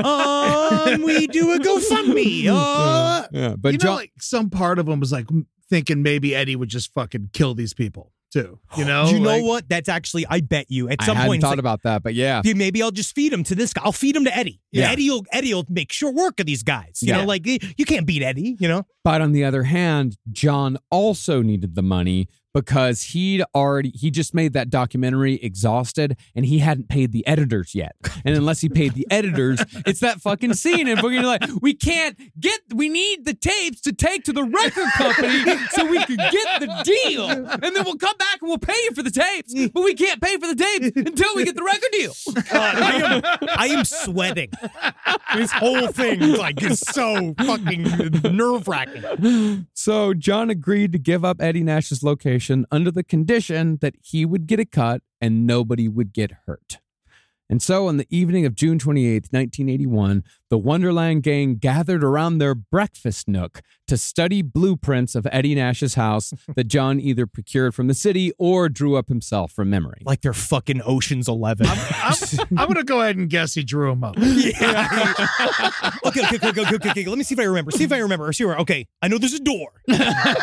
Um, we do a GoFundMe. Uh, Yeah, but you know, John, like some part of him was like thinking maybe Eddie would just fucking kill these people too. You know? you know Like, what? That's actually, I bet you, at I some hadn't point, it's thought like, about that, but yeah. "Yeah, maybe I'll just feed him to this guy. I'll feed him to Eddie. Yeah. Eddie will, Eddie will make sure work of these guys. You Yeah. know, like you can't beat Eddie, you know? But on the other hand, John also needed the money because he'd already, he just made that documentary Exhausted and he hadn't paid the editors yet. And unless he paid the editors, it's that fucking scene. And we're like, we can't get, we need the tapes to take to the record company so we can get the deal. And then we'll come back and we'll pay you for the tapes, but we can't pay for the tapes until we get the record deal. God, I am, I am sweating. This whole thing like is so fucking nerve wracking. So John agreed to give up Eddie Nash's location under the condition that he would get a cut and nobody would get hurt. And so on the evening of June twenty-eighth, nineteen eighty-one, the Wonderland Gang gathered around their breakfast nook to study blueprints of Eddie Nash's house that John either procured from the city or drew up himself from memory. Like they're fucking Ocean's Eleven. I'm, I'm going to go ahead and guess he drew him up. Yeah. okay, okay, okay, okay, okay, okay. Let me see if I remember. See if I remember. See where. Okay, I know there's a door, and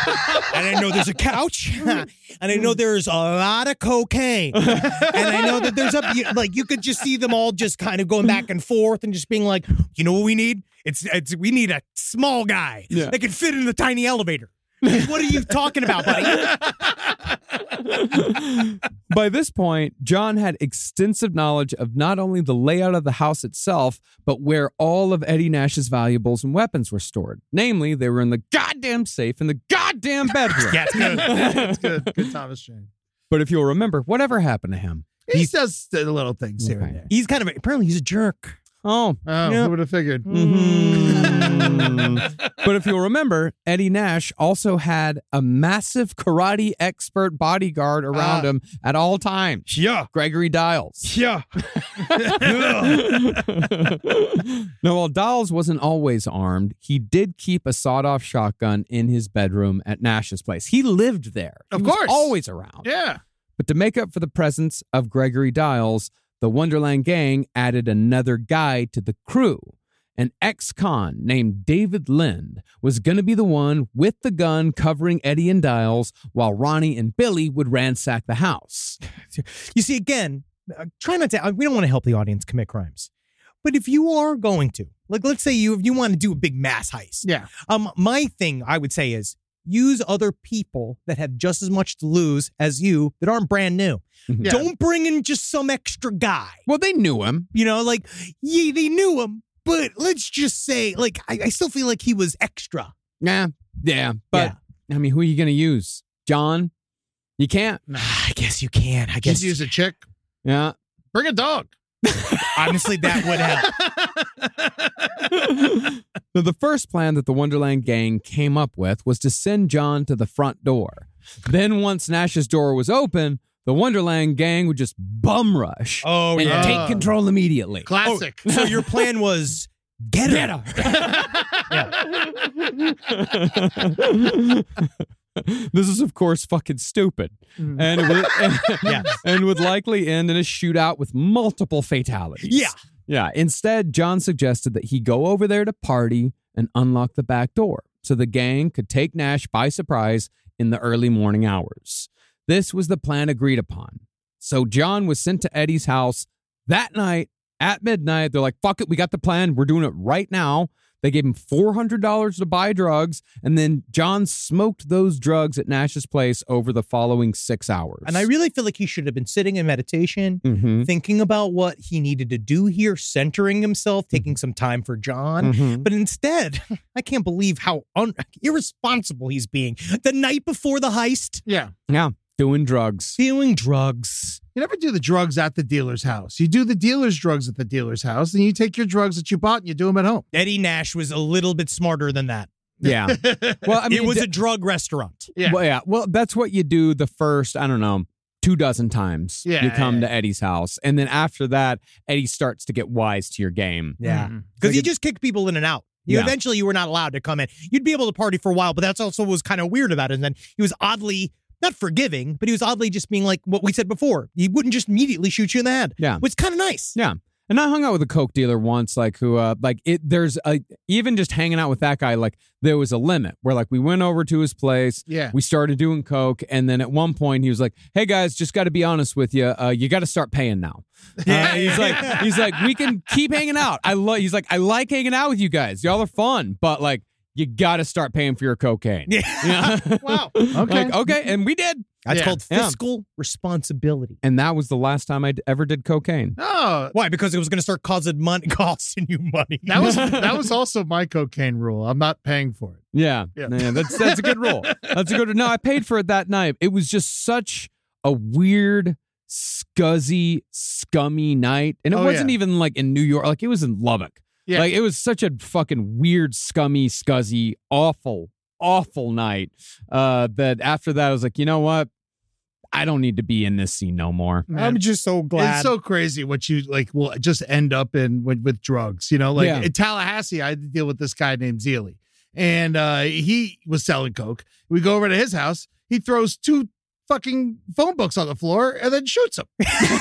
I know there's a couch, and I know there's a lot of cocaine, and I know that there's a like you could just see them all just kind of going back and forth and just being like, you know what we need? It's it's we need a small guy Yeah. that can fit in the tiny elevator. What are you talking about, buddy? By this point, John had extensive knowledge of not only the layout of the house itself, but where all of Eddie Nash's valuables and weapons were stored. Namely, they were in the goddamn safe in the goddamn bedroom. Yeah, it's good. That's good. Good Thomas Jane. But if you'll remember, whatever happened to him? He says the little things here and there. He's kind of apparently he's a jerk. Oh, Oh, Yeah. who would have figured? mhm. But if you'll remember, Eddie Nash also had a massive karate expert bodyguard around Ah. him at all times. Yeah. Gregory Dials. Yeah. Now, while Dials wasn't always armed, he did keep a sawed-off shotgun in his bedroom at Nash's place. He lived there. He Of was course. always around. Yeah. But to make up for the presence of Gregory Dials, the Wonderland Gang added another guy to the crew. An ex-con named David Lind was going to be the one with the gun covering Eddie and Dials while Ronnie and Billy would ransack the house. You see, again, uh, try not to. Uh, we don't want to help the audience commit crimes, but if you are going to, like, let's say you you want to do a big mass heist. Yeah. Um, my thing I would say is use other people that have just as much to lose as you that aren't brand new. Yeah. Don't bring in just some extra guy. Well, they knew him. You know, like yeah, they knew him, but let's just say, like, I, I still feel like he was extra. Yeah, yeah. But, I mean, who are you going to use? John? You can't. I guess you can. I Just guess use a chick. Yeah. Bring a dog. honestly that would help. So the first plan that the Wonderland Gang came up with was to send John to the front door. Then once Nash's door was open, the Wonderland gang would just bum rush Oh, and yeah. take control immediately. Classic. So your plan was get her. This is, of course, fucking stupid. And, it would, and, Yes. and would likely end in a shootout with multiple fatalities. Yeah. Yeah. Instead, John suggested that he go over there to party and unlock the back door so the gang could take Nash by surprise in the early morning hours. This was the plan agreed upon. So John was sent to Eddie's house that night at midnight. They're like, fuck it, we got the plan. We're doing it right now. They gave him four hundred dollars to buy drugs, and then John smoked those drugs at Nash's place over the following six hours. And I really feel like he should have been sitting in meditation, Mm-hmm. thinking about what he needed to do here, centering himself, taking some time for John. Mhm. But instead, I can't believe how un- irresponsible he's being. The night before the heist, Yeah. Yeah, doing drugs. doing drugs. You never do the drugs at the dealer's house. You do the dealer's drugs at the dealer's house, and you take your drugs that you bought and you do them at home. Eddie Nash was a little bit smarter than that. Yeah. Well, I mean, it was th- a drug restaurant. Yeah. Well, yeah. Well, that's what you do the first, I don't know, two dozen times. Yeah, You come yeah. to Eddie's house. And then after that, Eddie starts to get wise to your game. Yeah. Mhm. Because Like he it- just kicked people in and out. You Yeah. Eventually, you were not allowed to come in. You'd be able to party for a while, but that's also what was kind of weird about it. And then he was oddly, not forgiving, but he was oddly just being like what we said before. He wouldn't just immediately shoot you in the head. Yeah. Which is kind of nice. Yeah. And I hung out with a coke dealer once, like who, uh, like it. There's a even just hanging out with that guy, like there was a limit where, like, we went over to his place, Yeah. we started doing coke, and then at one point he was like, "Hey guys, just got to be honest with you, uh, you got to start paying now." Yeah. Uh, he's like, he's like, we can keep hanging out. I love. He's like, I like hanging out with you guys. Y'all are fun, but like, you got to start paying for your cocaine. Yeah. Yeah. Wow. Okay. Like, okay, and we did, That's Yeah. called Yeah. fiscal responsibility. and that was the last time I d- ever did cocaine. Oh, Why? Because it was going to start causing money, costing you money. that was that was also my cocaine rule. I'm not paying for it. Yeah, Yeah. yeah, that's that's a good rule. That's a good. No, I paid for it that night. It was just such a weird, scuzzy, scummy night, and it Oh, wasn't yeah. even like in New York. Like it was in Lubbock. Yeah. Like it was such a fucking weird, scummy, scuzzy, awful, awful night. Uh, that after that, I was like, you know what? I don't need to be in this scene no more. Man, I'm just so glad. it's so crazy what you like will just end up in with, with drugs. You know, like Yeah. in Tallahassee, I had to deal with this guy named Zealy, and uh, he was selling coke. We go over to his house. He throws two fucking phone books on the floor and then shoots them.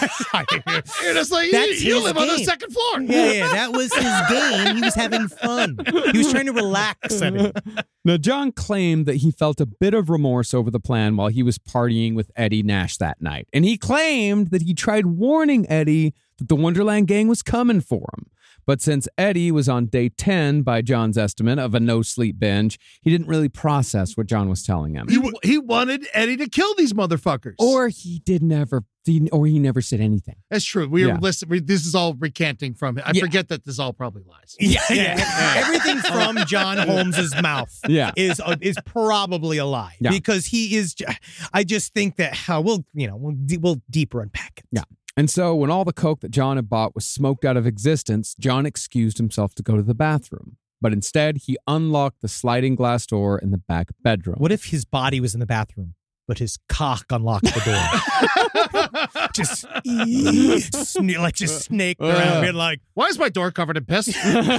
You're just like, you, That's you his live on the game. second floor. Yeah, yeah, that was his game. He was having fun. He was trying to relax. Eddie. Now, John claimed that he felt a bit of remorse over the plan while he was partying with Eddie Nash that night. And he claimed that he tried warning Eddie that the Wonderland gang was coming for him. But since Eddie was on day ten, by John's estimate, of a no-sleep binge, he didn't really process what John was telling him. He, he wanted Eddie to kill these motherfuckers. Or he did never, or he never said anything. That's true. We Yeah. are listening. We, this is all recanting from I Yeah. forget that this all probably lies. Yeah, yeah. Everything from John Holmes's mouth Yeah. is uh, is probably a lie Yeah. because he is. j- I just think that uh, we'll you know we'll de- we'll deeper unpack it. Yeah. And so when all the coke that John had bought was smoked out of existence, John excused himself to go to the bathroom. But instead, he unlocked the sliding glass door in the back bedroom. What if his body was in the bathroom, but his cock unlocked the door? just sne- like just snaked around, being like, Why is my door covered in piss?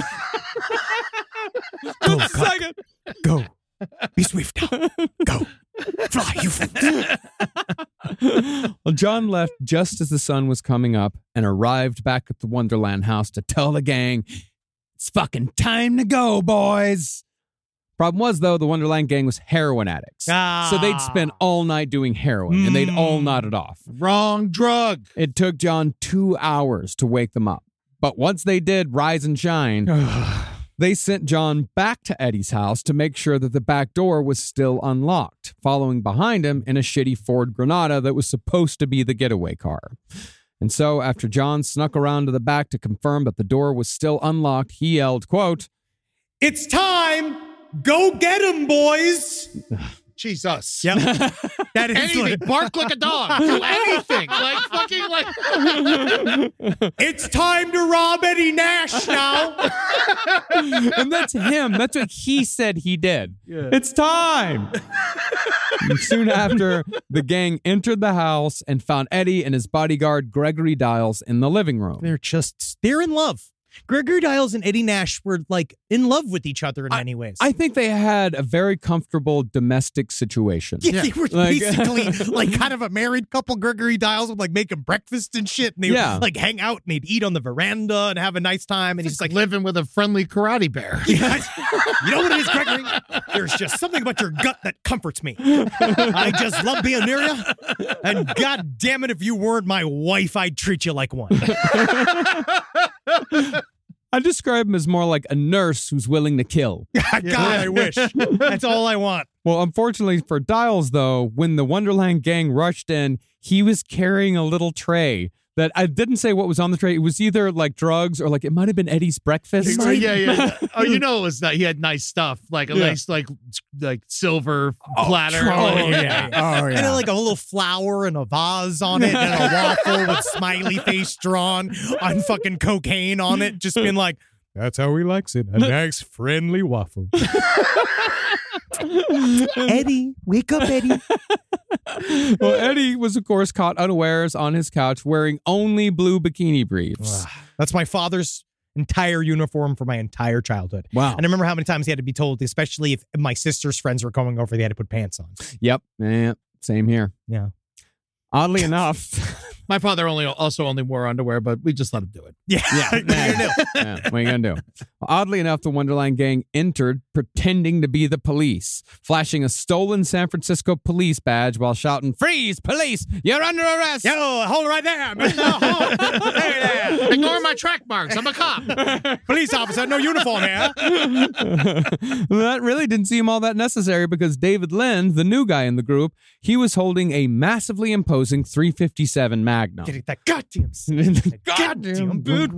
"Go, cock. Go, be swift now, go, fly, you fools." Well, John left just as the sun was coming up and arrived back at the Wonderland house to tell the gang, it's fucking time to go, boys. Problem was, though, the Wonderland gang was heroin addicts. Ah. So they'd spend all night doing heroin, and they'd all nodded off. Wrong drug. It took John two hours to wake them up. But once they did rise and shine, they sent John back to Eddie's house to make sure that the back door was still unlocked, following behind him in a shitty Ford Granada that was supposed to be the getaway car. And so after John snuck around to the back to confirm that the door was still unlocked, he yelled, quote, It's time. Go get him, boys. Jesus. Yep. That is Anything. like, Bark like a dog. Do anything. Like fucking like. it's time to rob Eddie Nash now. And that's him. That's what he said he did. Yeah. It's time. And soon after, the gang entered the house and found Eddie and his bodyguard, Gregory Diles, in the living room. They're just, they're in love. Gregory Diles and Eddie Nash were like in love with each other in I, many ways. I think they had a very comfortable domestic situation. Yeah, they were Like- basically like kind of a married couple. Gregory Diles would like make him breakfast and shit. And they Yeah. would like hang out and they'd eat on the veranda and have a nice time. And he's Like like, living with a friendly karate bear. you know what it is, Gregory? There's just something about your gut that comforts me. I just love being near you. And God damn it, if you weren't my wife, I'd treat you like one. I describe him as more like a nurse who's willing to kill. God, I wish. That's all I want. Well, unfortunately for Diles, though, when the Wonderland gang rushed in, he was carrying a little tray that I didn't say what was on the tray. It was either like drugs or like it might have been Eddie's breakfast. Oh, yeah, yeah. Oh, you know, it was that he had nice stuff, like a Yeah. nice, like, like silver platter. Oh, Like, yeah. Oh, And then like a little flower and a vase on it and a waffle with smiley face drawn on fucking cocaine on it. Just being like, that's how he likes it. A nice friendly waffle. Eddie, wake up, Eddie. Well, Eddie was, of course, caught unawares on his couch wearing only blue bikini briefs. That's my father's entire uniform for my entire childhood. Wow. And I remember how many times he had to be told, especially if my sister's friends were coming over, they had to put pants on. Yep. Yeah, same here. Yeah. Oddly enough. My father only also only wore underwear, but we just let him do it. Yeah. Yeah. yeah. yeah. What are you going to do? Oddly enough, the Wonderland gang entered pretending to be the police, flashing a stolen San Francisco police badge while shouting, "Freeze, police! You're under arrest!" Yo, hold right there. Mister Hold. Hey there. Ignore my track marks. I'm a cop. Police officer, no uniform here. That really didn't seem all that necessary because David Lind, the new guy in the group, he was holding a massively imposing three fifty-seven Magnum. Get it, that goddamn, Goddamn, goddamn dude.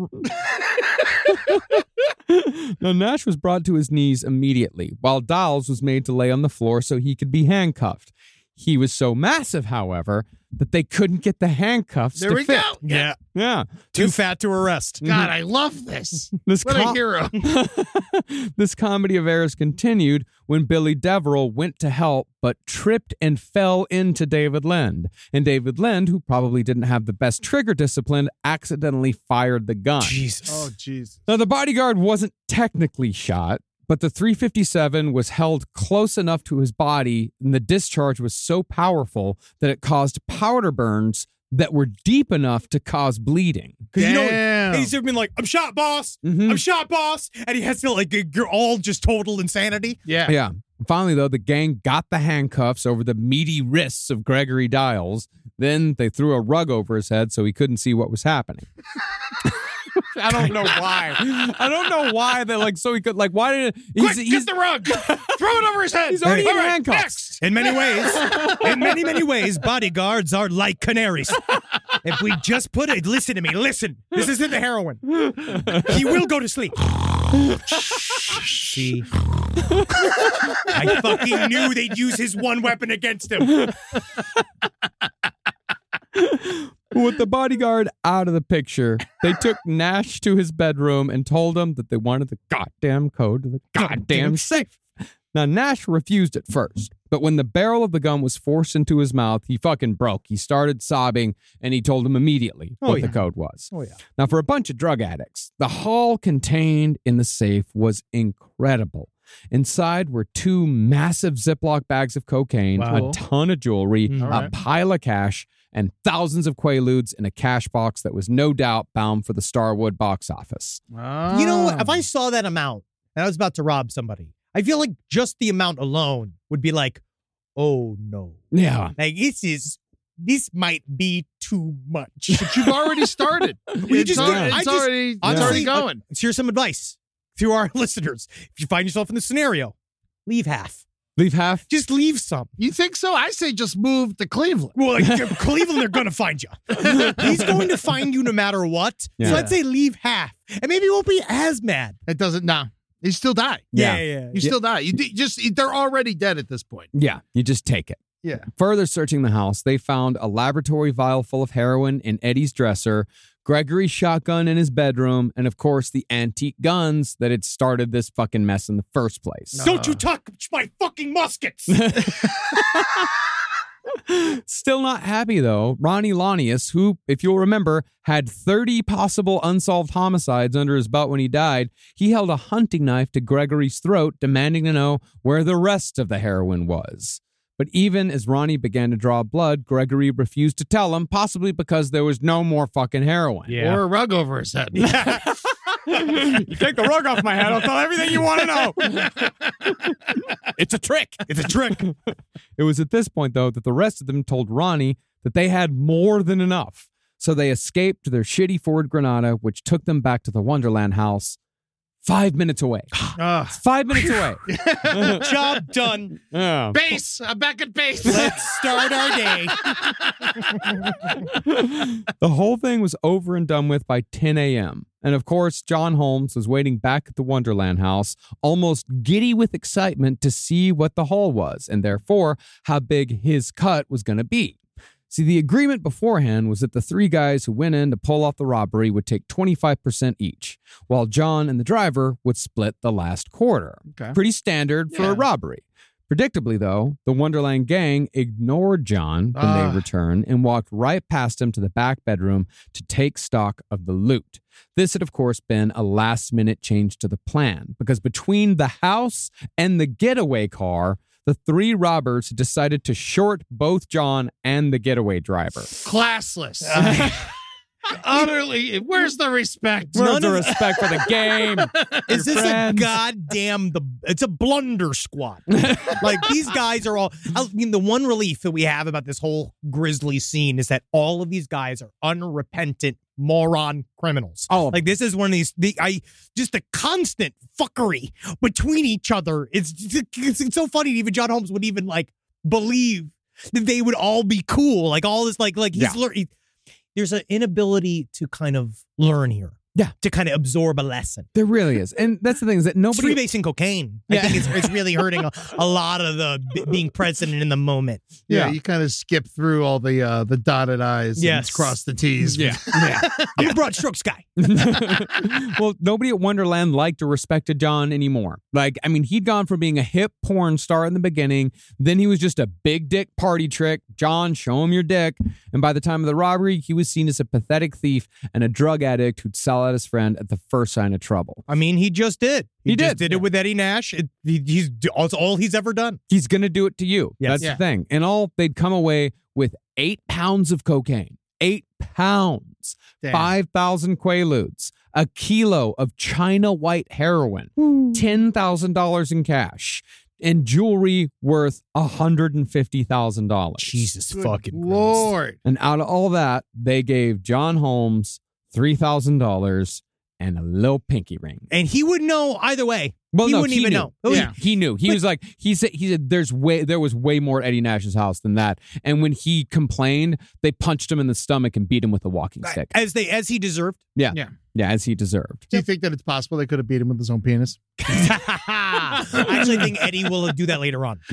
Now, Nash was brought to his knees immediately, while Diles was made to lay on the floor so he could be handcuffed. He was so massive, however, that they couldn't get the handcuffs There to we fit. go. Yeah, Yeah. too This- fat to arrest. God, I love this. This What com- a hero. This comedy of errors continued when Billy Deverell went to help, but tripped and fell into David Lind. And David Lind, who probably didn't have the best trigger discipline, accidentally fired the gun. Jesus. Oh, Jesus. Now, the bodyguard wasn't technically shot, but the three fifty-seven was held close enough to his body, and the discharge was so powerful that it caused powder burns that were deep enough to cause bleeding. Because you know, Damn. he's been like, I'm shot, boss. Mhm. I'm shot, boss. And he has to like, you're all just total insanity. Yeah. Yeah. Finally, though, the gang got the handcuffs over the meaty wrists of Gregory Diles. Then they threw a rug over his head so he couldn't see what was happening. I don't know why. I don't know why they like so he could like why did he's, Quick, he's, get the rug. Throw it over his head. he's already All in right, handcuffs. next. In many ways, in many, many ways, bodyguards are like canaries. If we just put it, listen to me, listen. This isn't the heroin. He will go to sleep. See? I fucking knew they'd use his one weapon against him. With the bodyguard out of the picture, they took Nash to his bedroom and told him that they wanted the goddamn code to the goddamn safe. Now, Nash refused at first, but when the barrel of the gun was forced into his mouth, he fucking broke. He started sobbing, and he told him immediately Oh, what yeah. the code was. Oh, yeah. Now, for a bunch of drug addicts, the haul contained in the safe was incredible. Inside were two massive Ziploc bags of cocaine, Wow. a ton of jewelry, Mm, a all right. pile of cash, and thousands of Quaaludes in a cash box that was no doubt bound for the Starwood box office. Oh. You know what? If I saw that amount and I was about to rob somebody, I feel like just the amount alone would be like, oh no. Yeah. Like this is, this might be too much. But you've already started. you it's just al- did. I it's just- already, it's honestly, already going. Uh, here's some advice to our listeners. If you find yourself in this scenario, leave half. Leave half. Just leave some. You think so? I say just move to Cleveland. Well, like, Cleveland, they're going to find you. He's going to find you no matter what. Yeah. So I'd say leave half. And maybe he won't be as mad. It doesn't, no. You still die. Yeah. Yeah, yeah. You still die. You d- just they're already dead at this point. Yeah, you just take it. Yeah. Further searching the house, they found a laboratory vial full of heroin in Eddie's dresser, Gregory's shotgun in his bedroom, and of course the antique guns that had started this fucking mess in the first place. Don't you touch my fucking muskets! Still not happy, though, Ronnie Lanius, who, if you'll remember, had thirty possible unsolved homicides under his belt when he died, he held a hunting knife to Gregory's throat, demanding to know where the rest of the heroin was. But even as Ronnie began to draw blood, Gregory refused to tell him, possibly because there was no more fucking heroin. Or a rug over his head. You take the rug off my head, I'll tell everything you want to know. It's a trick. It's a trick. It was at this point, though, that the rest of them told Ronnie that they had more than enough. So they escaped to their shitty Ford Granada, which took them back to the Wonderland house five minutes away. Uh, Five minutes away. Job done. Yeah. base. I'm back at base. Let's start our day. The whole thing was over and done with by ten a.m. And of course, John Holmes was waiting back at the Wonderland house, almost giddy with excitement to see what the haul was, and therefore how big his cut was going to be. See, the agreement beforehand was that the three guys who went in to pull off the robbery would take twenty-five percent each, while John and the driver would split the last quarter. Okay. Pretty standard for Yeah. a robbery. Predictably, though, the Wonderland gang ignored John when Ah. they returned and walked right past him to the back bedroom to take stock of the loot. This had, of course, been a last-minute change to the plan, because between the house and the getaway car, the three robbers decided to short both John and the getaway driver. Classless. Utterly. Where's the respect? Where's the respect for the game? Is Your this friends? a goddamn the? It's a blunder squad. Like these guys are all. I mean, the one relief that we have about this whole grisly scene is that all of these guys are unrepentant moron criminals. All of like this is one of these. The I just the constant fuckery between each other. It's it's, it's so funny. Even John Holmes would even like believe that they would all be cool. Like all this. Like like he's Yeah. learning. There's an inability to kind of learn here. Yeah. To kind of absorb a lesson. There really is. And that's the thing is that nobody... Freebasing cocaine. Yeah. I think it's, it's really hurting a, a lot of the b- being present in the moment. Yeah, Yeah. you kind of skip through all the uh, the dotted I's Yes. and cross the T's. Yeah. I'm a broad strokes guy. Well, nobody at Wonderland liked or respected John anymore. Like, I mean, he'd gone from being a hip porn star in the beginning, then he was just a big dick party trick. John, show him your dick. And by the time of the robbery, he was seen as a pathetic thief and a drug addict who'd sell out his friend at the first sign of trouble. I mean, he just did. He just did. did it with Eddie Nash. It, he, he's that's all he's ever done. He's going to do it to you. Yes. That's Yeah. the thing. And all, they'd come away with eight pounds of cocaine. Eight pounds. Damn. five thousand Quaaludes. A kilo of China white heroin. ten thousand dollars in cash. And jewelry worth one hundred fifty thousand dollars. Jesus Good fucking Christ. Lord. And out of all that, they gave John Holmes three thousand dollars and a little pinky ring. And he would know either way. Well, he no, wouldn't he even knew. know. Oh, Yeah. He knew. He was like, he said, he said, there's way, there was way more at Eddie Nash's house than that. And when he complained, they punched him in the stomach and beat him with a walking stick. As they as he deserved. Yeah. Yeah. Yeah, as he deserved. Do you think that it's possible they could have beat him with his own penis? I actually think Eddie will do that later on.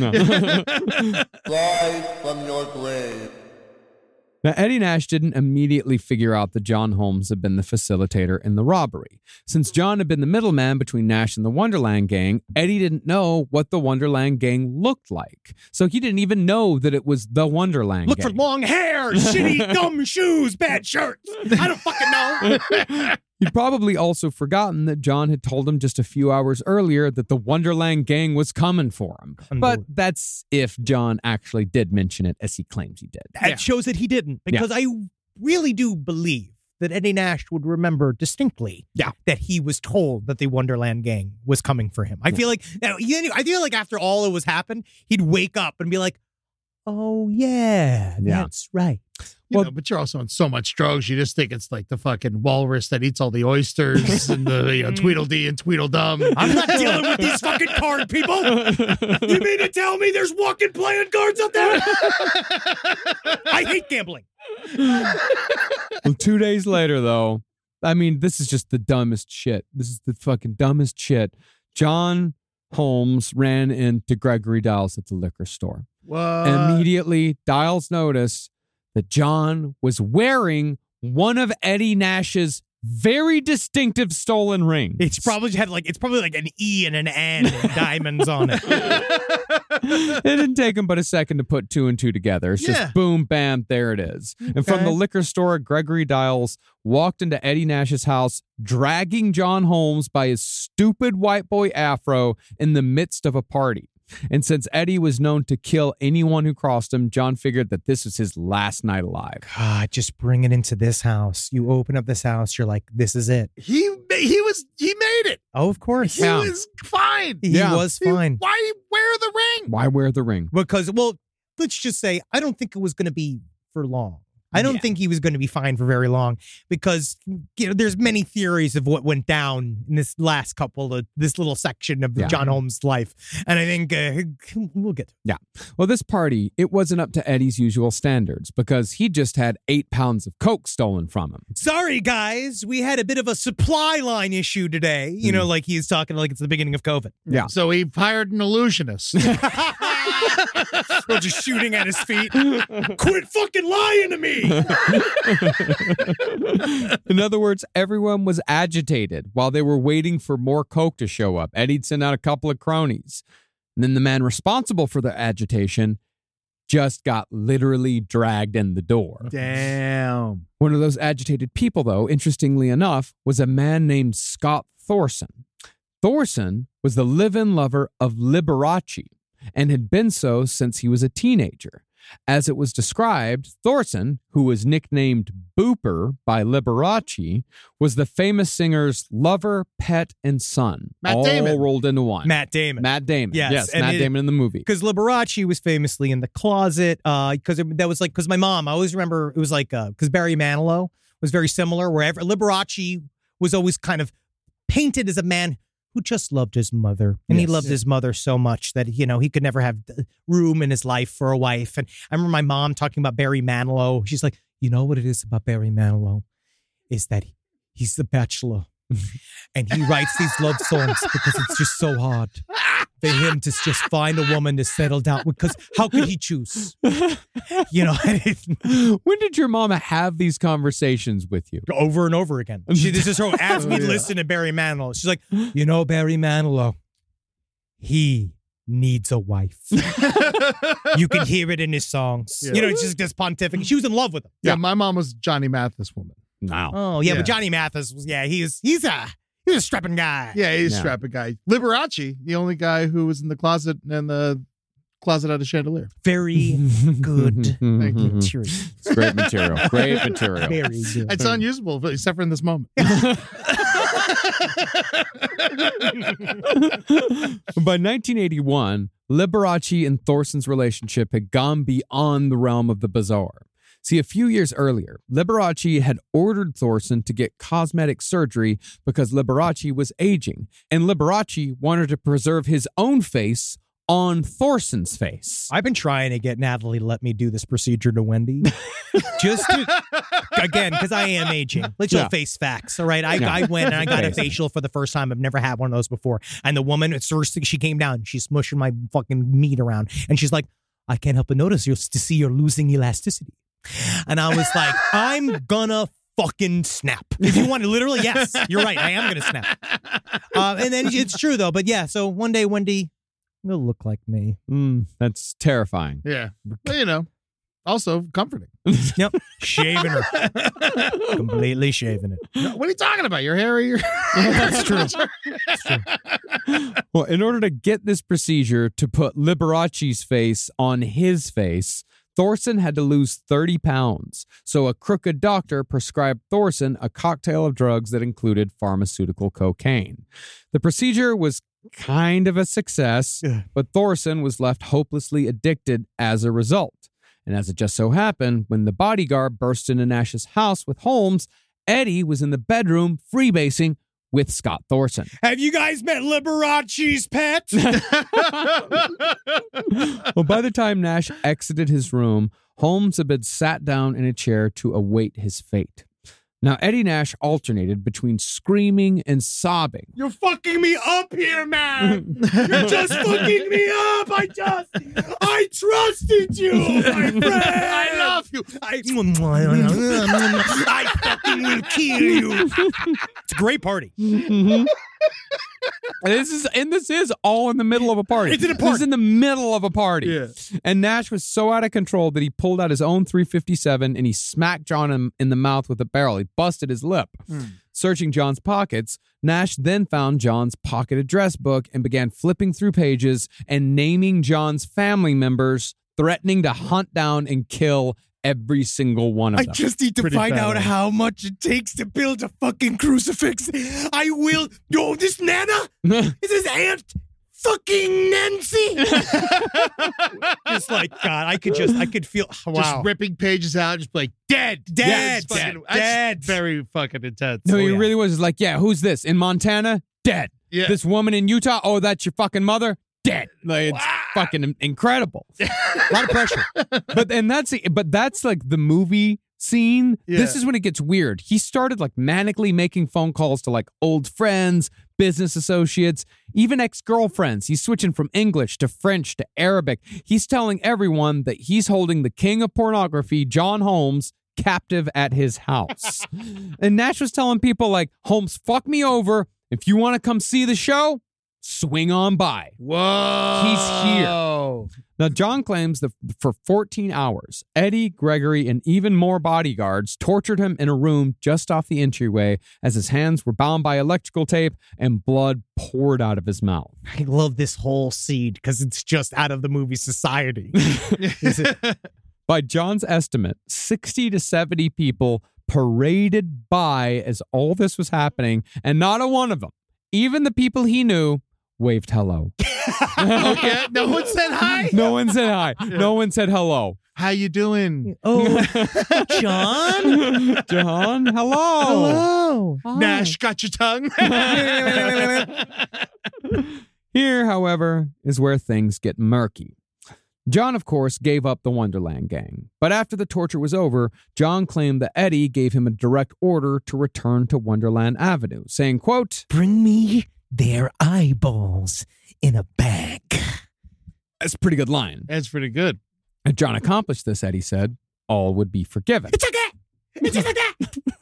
Rise from your grave. Now, Eddie Nash didn't immediately figure out that John Holmes had been the facilitator in the robbery. Since John had been the middleman between Nash and the Wonderland gang, Eddie didn't know what the Wonderland gang looked like. So he didn't even know that it was the Wonderland Look gang. for long hair, shitty, dumb shoes, bad shirts. I don't fucking know. He'd probably also forgotten that John had told him just a few hours earlier that the Wonderland gang was coming for him. But Unbelievable. that's if John actually did mention it, as he claims he did. That shows that he didn't, because I really do believe that Eddie Nash would remember distinctly Yeah. that he was told that the Wonderland gang was coming for him. I feel like now, you know, I feel like after all that was happened, he'd wake up and be like, "Oh yeah, Yeah. that's right." You Well- know, but you're also on so much drugs, you just think it's like the fucking walrus that eats all the oysters and the you know, Tweedledee and Tweedledum. I'm not dealing with these fucking card people. You mean to tell me there's walking playing cards up there? I hate gambling. Well, two days later, though, I mean, this is just the dumbest shit. This is the fucking dumbest shit. John Holmes ran into Gregory Diles at the liquor store. What? Immediately, Diles noticed that John was wearing one of Eddie Nash's very distinctive stolen rings. It's probably had like it's probably like an E and an N and diamonds on it. It didn't take him but a second to put two and two together. It's Yeah. just boom, bam, there it is. And from the liquor store, Gregory Diles walked into Eddie Nash's house, dragging John Holmes by his stupid white boy afro in the midst of a party. And since Eddie was known to kill anyone who crossed him, John figured that this was his last night alive. God, just bring it into this house. You open up this house, you're like, this is it. He he was he made it. Oh, of course. He Yeah. was fine. He Yeah. was He- fine. Why wear the ring? Why wear the ring? Because, well, let's just say, I don't think it was going to be for long. I don't Yeah. think he was going to be fine for very long because, you know, there's many theories of what went down in this last couple of this little section of Yeah. John Holmes' life. And I think uh, we'll get to it. Well, this party, it wasn't up to Eddie's usual standards because he just had eight pounds of coke stolen from him. Sorry, guys. We had a bit of a supply line issue today. You know, like he's talking like it's the beginning of COVID. Yeah. So he hired an illusionist. We're just shooting at his feet. Quit fucking lying to me. In other words, everyone was agitated while they were waiting for more coke to show up. Eddie'd send out a couple of cronies. And then the man responsible for the agitation just got literally dragged in the door. Damn. One of those agitated people, though, interestingly enough, was a man named Scott Thorson. Thorson was the live-in lover of Liberace and had been so since he was a teenager. As it was described, Thorson, who was nicknamed Booper by Liberace, was the famous singer's lover, pet, and son. Matt all Damon. rolled into one. Matt Damon. Matt Damon. Yes, Yes, and Matt it- Damon in the movie. Because Liberace was famously in the closet. Because that was like, because my mom, I always remember it was like, because Barry Manilow was very similar, wherever Liberace was always kind of painted as a man who just loved his mother. And he Yes. loved his mother so much that, you know, he could never have room in his life for a wife. And I remember my mom talking about Barry Manilow. She's like, you know what it is about Barry Manilow? Is that he's the bachelor. And he writes these love songs because it's just so hard for him to just find a woman to settle down with. Because how could he choose? You know, When did your mama have these conversations with you? over and over again. She, this is her as we Oh, yeah. listen to Barry Manilow. She's like, you know, Barry Manilow, he needs a wife. You can hear it in his songs. Yeah. You know, it's just this pontificate. She was in love with him. Yeah, my mom was Johnny Mathis woman. No. Oh, yeah, Yeah. but Johnny Mathis was, yeah, he's he's a he's a strapping guy. Yeah, he's Yeah. a strapping guy. Liberace, the only guy who was in the closet and the closet had a chandelier. Very good Thank you. material. It's great material. Great material. Very good. It's unusable, but except for in this moment. By nineteen eighty-one, Liberace and Thorson's relationship had gone beyond the realm of the bizarre. See, a few years earlier, Liberace had ordered Thorson to get cosmetic surgery because Liberace was aging, and Liberace wanted to preserve his own face on Thorson's face. I've been trying to get Natalie to let me do this procedure to Wendy. Just to, again, because I am aging. Let's Yeah. all face facts, all right? I, Yeah. I went and I got a Face it. facial for the first time. I've never had one of those before. And the woman, it's the first thing she came down, she's smushing my fucking meat around. And she's like, I can't help but notice you're, to see you're losing elasticity. And I was like, I'm gonna fucking snap. If you want to, literally, yes, you're right. I am going to snap. Uh, and then it's true, though. But yeah, so one day, Wendy will look like me. Mm, that's terrifying. Yeah. Well, you know, also comforting. Yep. Shaving her. Completely shaving it. What are you talking about? Your hair or your... That's true. Well, in order to get this procedure to put Liberace's face on his face, Thorson had to lose thirty pounds. So a crooked doctor prescribed Thorson a cocktail of drugs that included pharmaceutical cocaine. The procedure was kind of a success, but Thorson was left hopelessly addicted as a result. And as it just so happened, when the bodyguard burst into Nash's house with Holmes, Eddie was in the bedroom freebasing with Scott Thorson. Have you guys met Liberace's pet? Well, by the time Nash exited his room, Holmes had been sat down in a chair to await his fate. Now, Eddie Nash alternated between screaming and sobbing. You're fucking me up here, man. You're just fucking me up. I just, I trusted you, my friend. I love you. I, I fucking will kill you. It's a great party. Mm-hmm. This is and this is all in the middle of a party. It's in a This party. is in the middle of a party. Yeah. And Nash was so out of control that he pulled out his own three fifty-seven and he smacked John in, in the mouth with a barrel. He busted his lip. Mm. Searching John's pockets, Nash then found John's pocket address book and began flipping through pages and naming John's family members, threatening to hunt down and kill every single one of I them. just need to Pretty find bad, out huh? how much it takes to build a fucking crucifix. I will. Yo, this Nana? Is this Aunt fucking Nancy? Just like, God, I could just, I could feel, wow. Just ripping pages out, just like dead, Dead, It's fucking- dead, that's dead. Very fucking intense. No, Oh, he yeah. really was. He's like, yeah, who's this? In Montana? Dead. Yeah. This woman in Utah? Oh, that's your fucking mother? Dead. Like, it's fucking in- incredible. A lot of pressure. But and that's but that's like the movie scene. This Yeah. is when it gets weird. He started like manically making phone calls to like old friends, business associates, even ex-girlfriends. He's switching from English to French to Arabic. He's telling everyone that he's holding the king of pornography, John Holmes, captive at his house. And Nash was telling people like, Holmes, fuck me over. If you want to come see the show, swing on by. Whoa. He's here. Now, John claims that for fourteen hours, Eddie, Gregory, and even more bodyguards tortured him in a room just off the entryway as his hands were bound by electrical tape and blood poured out of his mouth. I love this whole scene because it's just out of the movie Society. By John's estimate, sixty to seventy people paraded by as all this was happening, and not a one of them, even the people he knew, waved hello. Okay, no one said hi. No one said hi. No one said hello. How you doing? Oh, John? John, hello. Hello. Hi. Nash, got your tongue? Here, however, is where things get murky. John, of course, gave up the Wonderland gang. But after the torture was over, John claimed that Eddie gave him a direct order to return to Wonderland Avenue, saying, quote, Bring me their eyeballs in a bag. that's a pretty good line. That's pretty good. If John accomplished this, Eddie said, all would be forgiven. It's like that. It's just like that.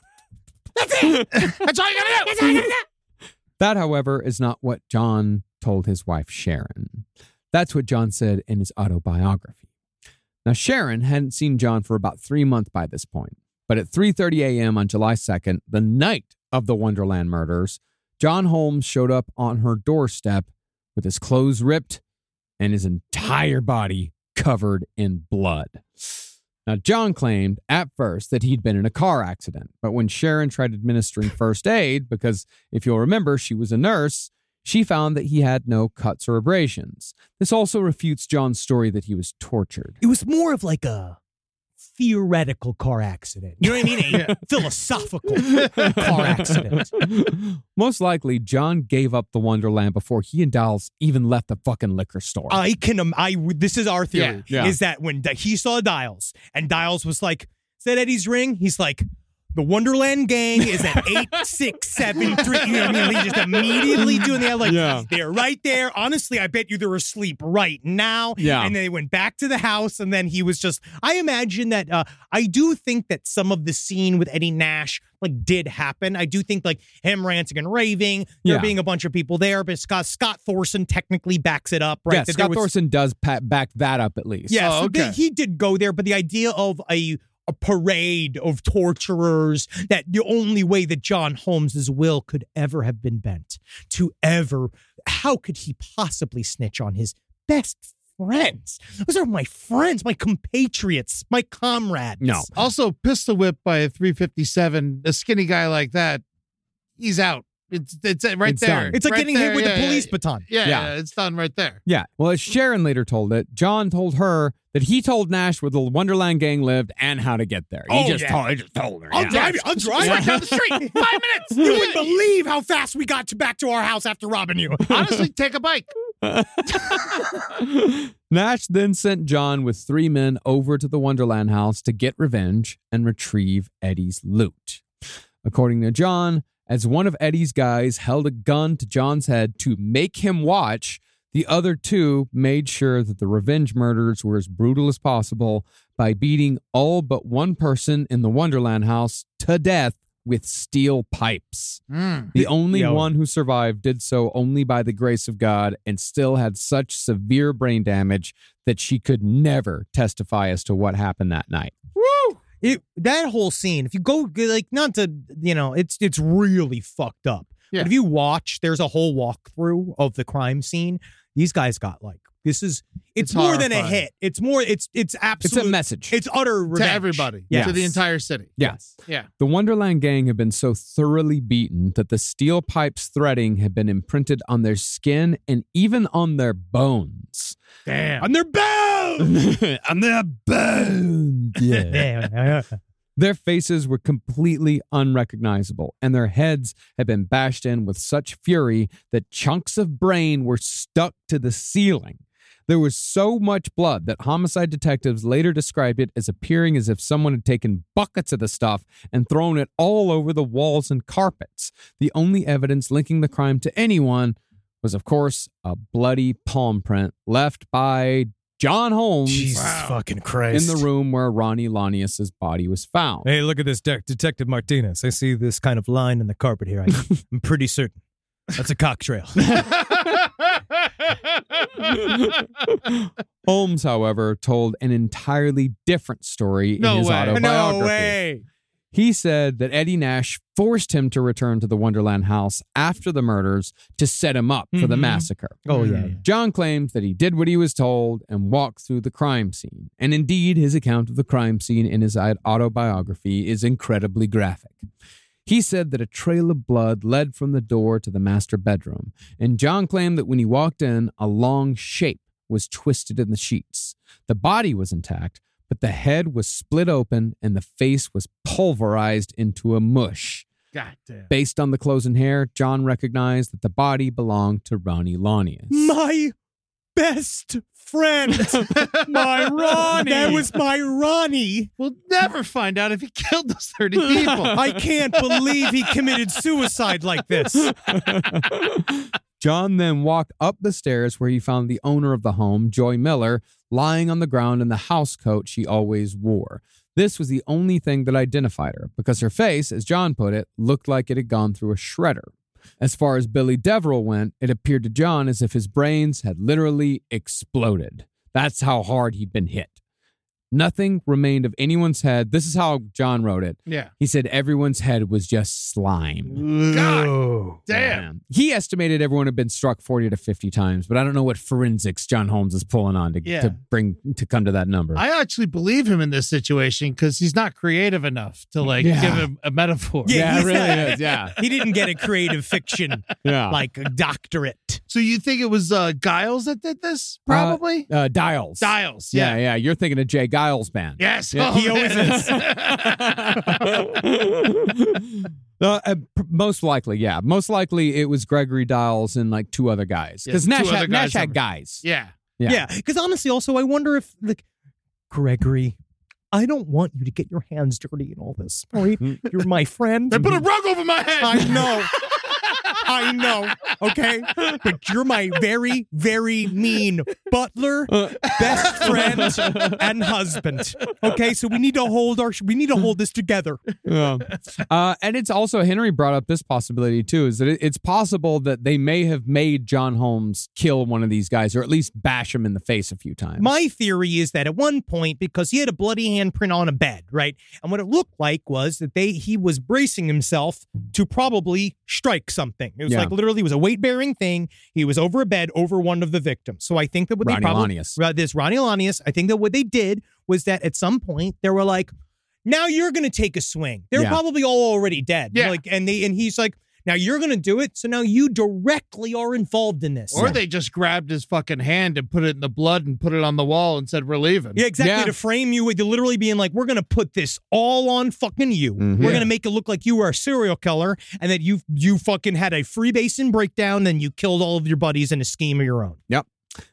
That's it. That's all you gotta do. That's all you gotta do. That, however, is not what John told his wife, Sharon. That's what John said in his autobiography. Now, Sharon hadn't seen John for about three months by this point, but at three thirty a.m. on July second, the night of the Wonderland murders, John Holmes showed up on her doorstep with his clothes ripped and his entire body covered in blood. Now, John claimed at first that he'd been in a car accident, but when Sharon tried administering first aid, because if you'll remember, she was a nurse, she found that he had no cuts or abrasions. This also refutes John's story that he was tortured. It was more of like a theoretical car accident. You know what I mean? A philosophical car accident. Most likely, John gave up the Wonderland before he and Dials even left the fucking liquor store. I can. Um, I. This is our theory. Yeah. Yeah. Is that when Di- he saw Dials and Dials was like, "Is that Eddie's ring?" He's like, "The Wonderland gang is at eight six seven three." You know what I mean? He just immediately doing that. Like, Yeah. they're right there. Honestly, I bet you they're asleep right now. Yeah. And then they went back to the house, and then he was just. I imagine that. Uh, I do think that some of the scene with Eddie Nash like did happen. I do think like him ranting and raving. There Yeah. being a bunch of people there, but Scott Scott Thorson technically backs it up, right? yeah, That there Scott was- Thorson does pat back that up at least. yeah, Oh, so okay. they- he did go there, but the idea of a a parade of torturers, that the only way that John Holmes's will could ever have been bent to ever, how could he possibly snitch on his best friends? Those are my friends, my compatriots, my comrades. No. Also, pistol whipped by a three fifty-seven, a skinny guy like that, he's out. It's it's right It's there. done. It's like Right getting there, hit with yeah, a police yeah, baton. Yeah, Yeah. yeah, it's done right there. Yeah. Well, as Sharon later told it, John told her that he told Nash where the Wonderland gang lived and how to get there. He Oh, just yeah. told he just told her. I'll yeah. drive you. I'll drive Yeah. right down the street. Five minutes. You wouldn't believe how fast we got to back to our house after robbing you. Honestly, take a bike. Nash then sent John with three men over to the Wonderland house to get revenge and retrieve Eddie's loot. According to John, as one of Eddie's guys held a gun to John's head to make him watch, the other two made sure that the revenge murders were as brutal as possible by beating all but one person in the Wonderland house to death with steel pipes. Mm. The only Yeah. one who survived did so only by the grace of God and still had such severe brain damage that she could never testify as to what happened that night. Woo! It, that whole scene, if you go, like, not to, you know, it's it's really fucked up. Yeah. But if you watch, there's a whole walkthrough of the crime scene. These guys got, like, this is, it's, It's more than a horrifying. hit. It's more, it's it's It's absolute. a message. It's utter To revenge. everybody. Yes. To the entire city. yes. Yeah. The Wonderland gang had been so thoroughly beaten that the steel pipes threading had been imprinted on their skin and even on their bones. Damn. On their bones! on their bones. Yeah. Their faces were completely unrecognizable, and their heads had been bashed in with such fury that chunks of brain were stuck to the ceiling. There was so much blood that homicide detectives later described it as appearing as if someone had taken buckets of the stuff and thrown it all over the walls and carpets. The only evidence linking the crime to anyone was, of course, a bloody palm print left by John Holmes Jesus fucking Christ. in the room where Ronnie Lanius's body was found. Hey, look at this, De- Detective Martinez. I see this kind of line in the carpet here. I, I'm pretty certain that's a cock trail. Holmes, however, told an entirely different story No in his way. autobiography. No way. He said that Eddie Nash forced him to return to the Wonderland house after the murders to set him up for the Mhm. massacre. Oh, yeah. yeah. John claims that he did what he was told and walked through the crime scene. And indeed, his account of the crime scene in his autobiography is incredibly graphic. He said that a trail of blood led from the door to the master bedroom, and John claimed that when he walked in, a long shape was twisted in the sheets. The body was intact, but the head was split open and the face was pulverized into a mush. God damn. Based on the clothes and hair, John recognized that the body belonged to Ronnie Lanius. My best friend. My Ronnie. That was my Ronnie. We'll never find out if he killed those thirty people. I can't believe he committed suicide like this. John then walked up the stairs where he found the owner of the home, Joy Miller, lying on the ground in the house coat she always wore. This was the only thing that identified her because her face, as John put it, looked like it had gone through a shredder. As far as Billy Deverell went, it appeared to John as if his brains had literally exploded. That's how hard he'd been hit. Nothing remained of anyone's head. This is how John wrote it. Yeah. He said everyone's head was just slime. God damn. Man. He estimated everyone had been struck forty to fifty times, but I don't know what forensics John Holmes is pulling on to, Yeah. to bring to come to that number. I actually believe him in this situation because he's not creative enough to like Yeah. give him a metaphor. Yeah, it really is. Yeah. He didn't get a creative fiction Yeah. like a doctorate. So you think it was uh, Giles that did this? Probably. Uh, Dials. Dials. Yeah. Yeah. yeah, You're thinking of Jay Giles' band. Yes. Yeah, Oh, he man. Uh, uh, pr- most likely, yeah. Most likely it was Gregory Dials and like two other guys. Because Yeah, two Nash, other had, guys Nash had over- guys. yeah. Yeah. Yeah, because honestly, also, I wonder if, like, Gregory, I don't want you to get your hands dirty in all this. All right? You're my friend. They put a rug over my head. I know. I know. Okay? But you're my very, very mean butler, best friend, and husband. Okay? So we need to hold our we need to hold this together. Yeah. Uh, and it's also, Henry brought up this possibility too, is that it, it's possible that they may have made John Holmes kill one of these guys or at least bash him in the face a few times. My theory is that at one point, because he had a bloody handprint on a bed, right? And what it looked like was that they he was bracing himself to probably strike something. It was Yeah. like literally it was a weight-bearing thing. He was over a bed over one of the victims. So I think that what Ronnie they probably Lanius. Right, this Ronnie Lanius, I think that what they did was that at some point they were like, now you're going to take a swing. They're Yeah. probably all already dead. Yeah. Like, and they and he's like, now you're going to do it. So now you directly are involved in this. Or they just grabbed his fucking hand and put it in the blood and put it on the wall and said, we're leaving. Yeah, exactly. Yeah. To frame you with literally being like, we're going to put this all on fucking you. Mhm. We're Yeah. going to make it look like you were a serial killer and that you you fucking had a Freemason breakdown, then you killed all of your buddies in a scheme of your own.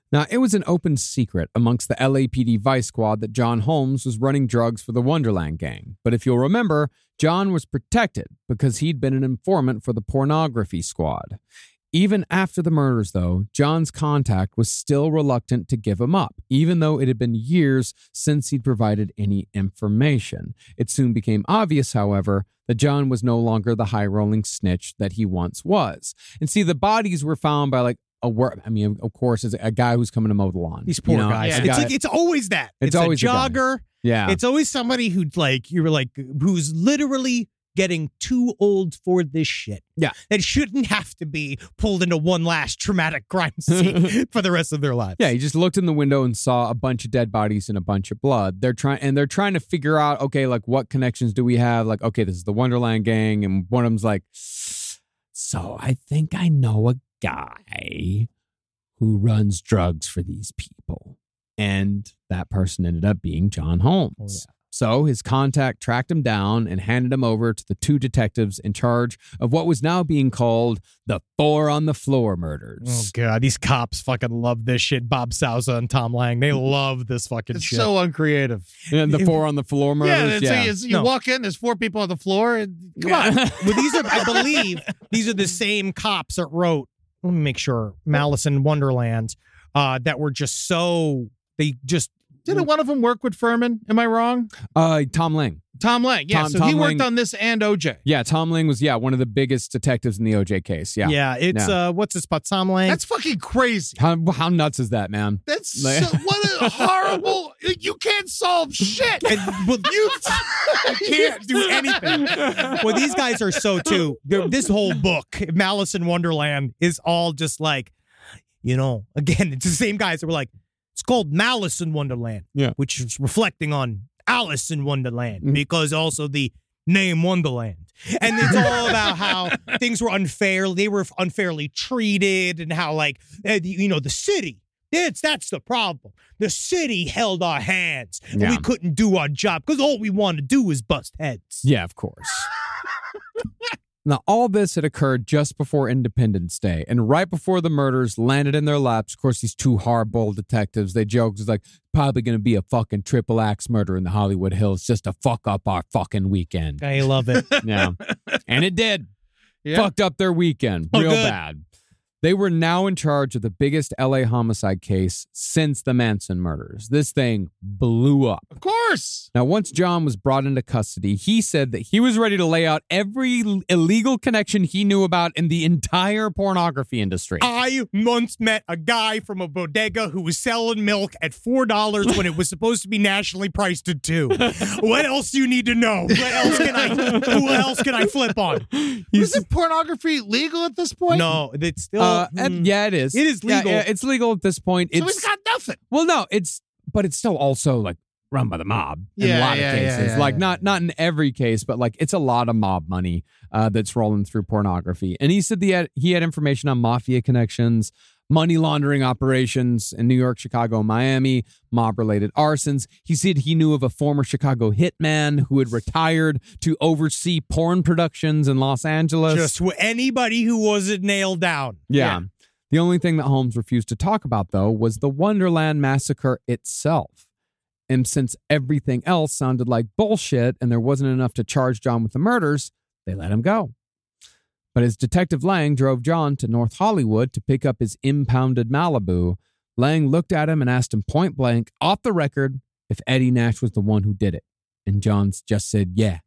Now, it was an open secret amongst the L A P D Vice Squad that John Holmes was running drugs for the Wonderland Gang. But if you'll remember, John was protected because he'd been an informant for the Pornography Squad. Even after the murders, though, John's contact was still reluctant to give him up, even though it had been years since he'd provided any information. It soon became obvious, however, that John was no longer the high-rolling snitch that he once was. And see, the bodies were found by, like, a work. I mean, of course, as a guy who's coming to mow the lawn. These poor you know? guys. Yeah. It's Guy- like it's always that. It's It's, always a the guy. jogger. yeah. It's always somebody who like you were like who's literally getting too old for this shit. Yeah. That shouldn't have to be pulled into one last traumatic crime scene for the rest of their lives. Yeah, he just looked in the window and saw a bunch of dead bodies and a bunch of blood. They're trying and they're trying to figure out, okay, like what connections do we have? Like, okay, this is the Wonderland Gang, and one of them's like, so I think I know a guy who runs drugs for these people. And that person ended up being John Holmes. Oh, yeah. So his contact tracked him down and handed him over to the two detectives in charge of what was now being called the Four on the Floor murders. Oh god, these cops fucking love this shit. Bob Sousa and Tom Lang, they love this fucking It's shit. so uncreative. And the Four on the Floor Yeah, murders. it's, Yeah. it's- you No. walk in, there's four people on the floor. And, come Yeah. on. well, these are, I believe, these are the same cops that wrote. Let me make sure. Malice in Wonderland, uh, that were just so they just. Didn't one of them work with Furman? Am I wrong? Uh, Tom Lang. Tom Lang. Yeah, Tom- so Tom he worked Lang- on this and O J. Yeah, Tom Lang was, yeah, one of the biggest detectives in the O J case. Yeah. Yeah, it's Yeah. uh, what's this spot? Tom Lang. That's fucking crazy. How, how nuts is that, man? That's Like- so, what a horrible. You can't solve shit. And, well, you can't do anything. Well, these guys are so too. They're- This whole book, Malice in Wonderland, is all just like, you know, again, it's the same guys that were like, it's called Malice in Wonderland, Yeah. which is reflecting on Alice in Wonderland Mm. because also the name Wonderland. And it's all about how things were unfair. They were unfairly treated and how, like, eh, you know, the city. It's that's the problem. The city held our hands. And Yeah. we couldn't do our job because all we want to do is bust heads. Yeah, of course. Now, all this had occurred just before Independence Day, and right before the murders landed in their laps. Of course, these two hardball detectives, they joked, it's like, probably going to be a fucking triple axe murder in the Hollywood Hills just to fuck up our fucking weekend. I love it. Yeah. And it did. Yeah. Fucked up their weekend Oh, real good. bad. They were now in charge of the biggest L A homicide case since the Manson murders. This thing blew up. Of course. Now, once John was brought into custody, he said that he was ready to lay out every l- illegal connection he knew about in the entire pornography industry. I once met a guy from a bodega who was selling milk at four dollars when it was supposed to be nationally priced at two. What else do you need to know? What else can I? Who else can I flip on? Is it pornography legal at this point? No, it's still. Uh, and- mm, yeah, it is. It is Yeah, legal. yeah, it's legal at this point. So It's he's got nothing. well, no, it's but it's still also like run by the mob in Yeah, a lot yeah, of yeah, cases. yeah, like yeah. not not in every case, but like it's a lot of mob money uh, that's rolling through pornography. And he said he had he had information on mafia connections, money laundering operations in New York, Chicago, Miami, mob-related arsons. He said he knew of a former Chicago hitman who had retired to oversee porn productions in Los Angeles. just wh- anybody who wasn't nailed down. Yeah. The only thing that Holmes refused to talk about, though, was the Wonderland massacre itself. And since everything else sounded like bullshit and there wasn't enough to charge John with the murders, they let him go. But as Detective Lang drove John to North Hollywood to pick up his impounded Malibu, Lang looked at him and asked him point blank, off the record, if Eddie Nash was the one who did it. And John just said, yeah,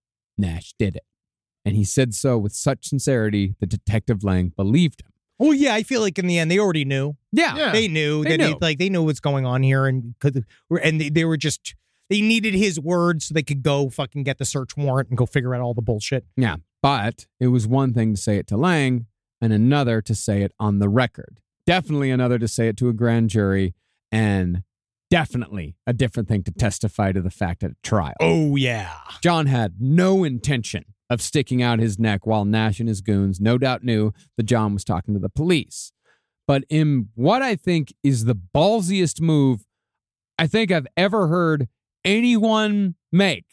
Nash did it. And he said so with such sincerity that Detective Lang believed him. Oh yeah, I feel like in the end they already knew. Yeah. Yeah. They knew They that he, knew. like they knew what's going on here, and could and they, they were just they needed his word so they could go fucking get the search warrant and go figure out all the bullshit. Yeah. But it was one thing to say it to Lang and another to say it on the record. Definitely another to say it to a grand jury, and definitely a different thing to testify to the fact at a trial. Oh yeah. John had no intention of sticking out his neck while Nash and his goons no doubt knew that John was talking to the police. But in what I think is the ballsiest move I think I've ever heard anyone make,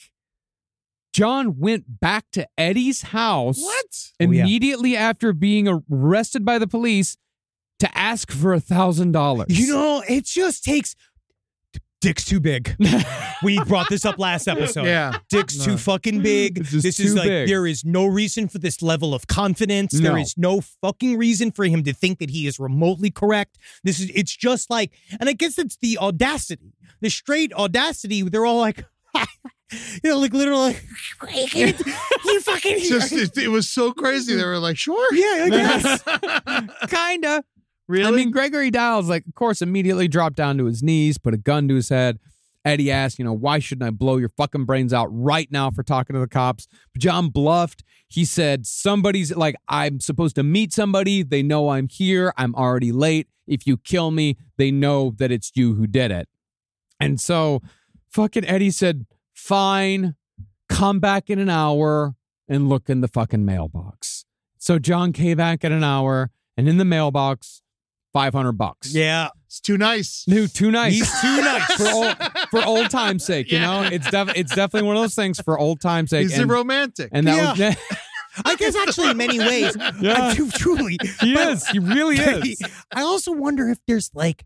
John went back to Eddie's house What? Oh, yeah. immediately after being arrested by the police to ask for a thousand dollars. You know, it just takes. Dick's too big. We brought this up last episode. Yeah. Dick's No. too fucking big. It's just This too is like, big. there is no reason for this level of confidence. No. There is no fucking reason for him to think that he is remotely correct. This is, it's just like, and I guess it's the audacity, the straight audacity. They're all like, you know, like literally, like, you fucking, It's just, it, it was so crazy. They were like, sure. yeah, I guess. Kinda. Really? I mean, Gregory Dials, like, of course, immediately dropped down to his knees, put a gun to his head. Eddie asked, you know, why shouldn't I blow your fucking brains out right now for talking to the cops? But John bluffed. He said, somebody's like, I'm supposed to meet somebody. They know I'm here. I'm already late. If you kill me, they know that it's you who did it. And so fucking Eddie said, fine, come back in an hour and look in the fucking mailbox. So John came back in an hour, and in the mailbox, five hundred bucks. Yeah. It's too nice. No, too nice. He's too nice. for old, for old time's sake, you know? It's def- it's definitely one of those things for old time's sake. He's and, a romantic. and that Yeah. was I guess actually in many ways, Yeah. I do truly. he but- is. He really is. I also wonder if there's like,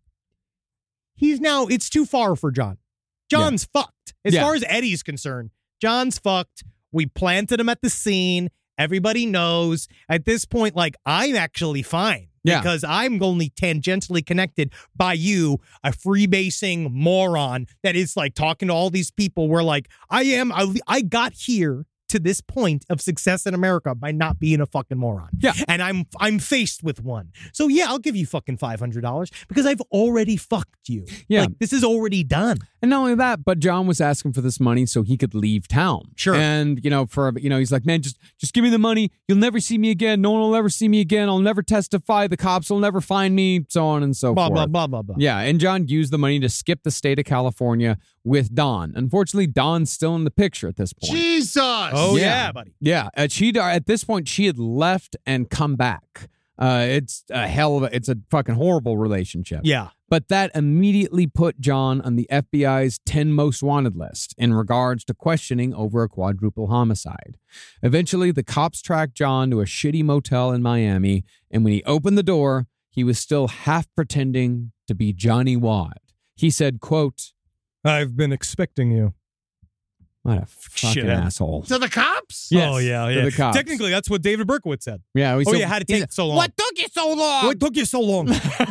he's now, it's too far for John. John's fucked. As Yeah. far as Eddie's concerned, John's fucked. We planted him at the scene. Everybody knows. At this point, like, I'm actually fine. Yeah. Because I'm only tangentially connected by you, a freebasing moron that is like talking to all these people where like, I am, I, I got here to this point of success in America by not being a fucking moron. Yeah. And I'm I'm faced with one. So yeah, I'll give you fucking five hundred dollars because I've already fucked you. Yeah. Like, this is already done. And not only that, but John was asking for this money so he could leave town. Sure. And, you know, for, you know, he's like, man, just, just give me the money. You'll never see me again. No one will ever see me again. I'll never testify. The cops will never find me, so on and so Blah, forth. blah, blah, blah, blah. Yeah. And John used the money to skip the state of California with Dawn. Unfortunately, Dawn's still in the picture at this point. Jesus. Oh, yeah, Yeah. buddy. Yeah, uh, she at this point she had left and come back. Uh, it's a hell of a, it's a fucking horrible relationship. Yeah. But that immediately put John on the F B I's ten most wanted list in regards to questioning over a quadruple homicide. Eventually, the cops tracked John to a shitty motel in Miami, and when he opened the door, he was still half pretending to be Johnny Wad. He said, quote, I've been expecting you. what a fucking Shithead. asshole. To the cops? Yes, oh, yeah, to yeah. the cops. Technically, that's what David Berkowitz said. Yeah. Oh, yeah, how did it take so long? What took you so long? What took you so long?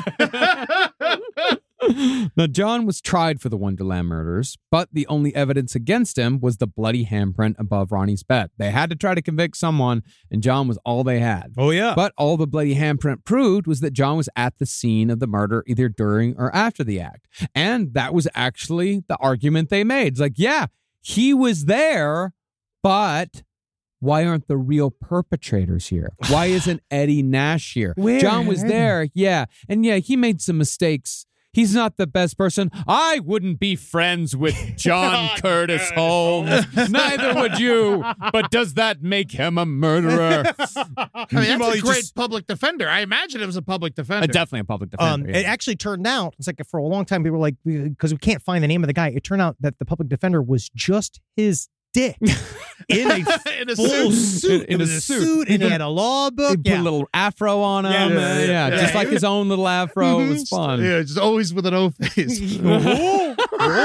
Now, John was tried for the Wonderland murders, but the only evidence against him was the bloody handprint above Ronnie's bed. They had to try to convict someone, and John was all they had. Oh, yeah. But all the bloody handprint proved was that John was at the scene of the murder either during or after the act. And that was actually the argument they made. It's like, yeah, he was there, but why aren't the real perpetrators here? Why isn't Eddie Nash here? Where? John was there, yeah. And yeah, he made some mistakes. He's not the best person. I wouldn't be friends with John Curtis Holmes. Neither would you. But does that make him a murderer? I mean, that's Well, a he great just- public defender. I imagine it was a public Uh, defender. definitely a public defender. Um, yeah. It actually turned out, it's like for a long time, people were like, because we can't find the name of the guy. It turned out that the public defender was just his dick in a In a full suit. suit. In- in it a was a suit. suit, and he had a law He book. put Yeah. a little afro on him. Yeah, uh, yeah, Yeah, yeah. just Yeah. like his own little afro. It was fun. Yeah, just always with an O face. oh,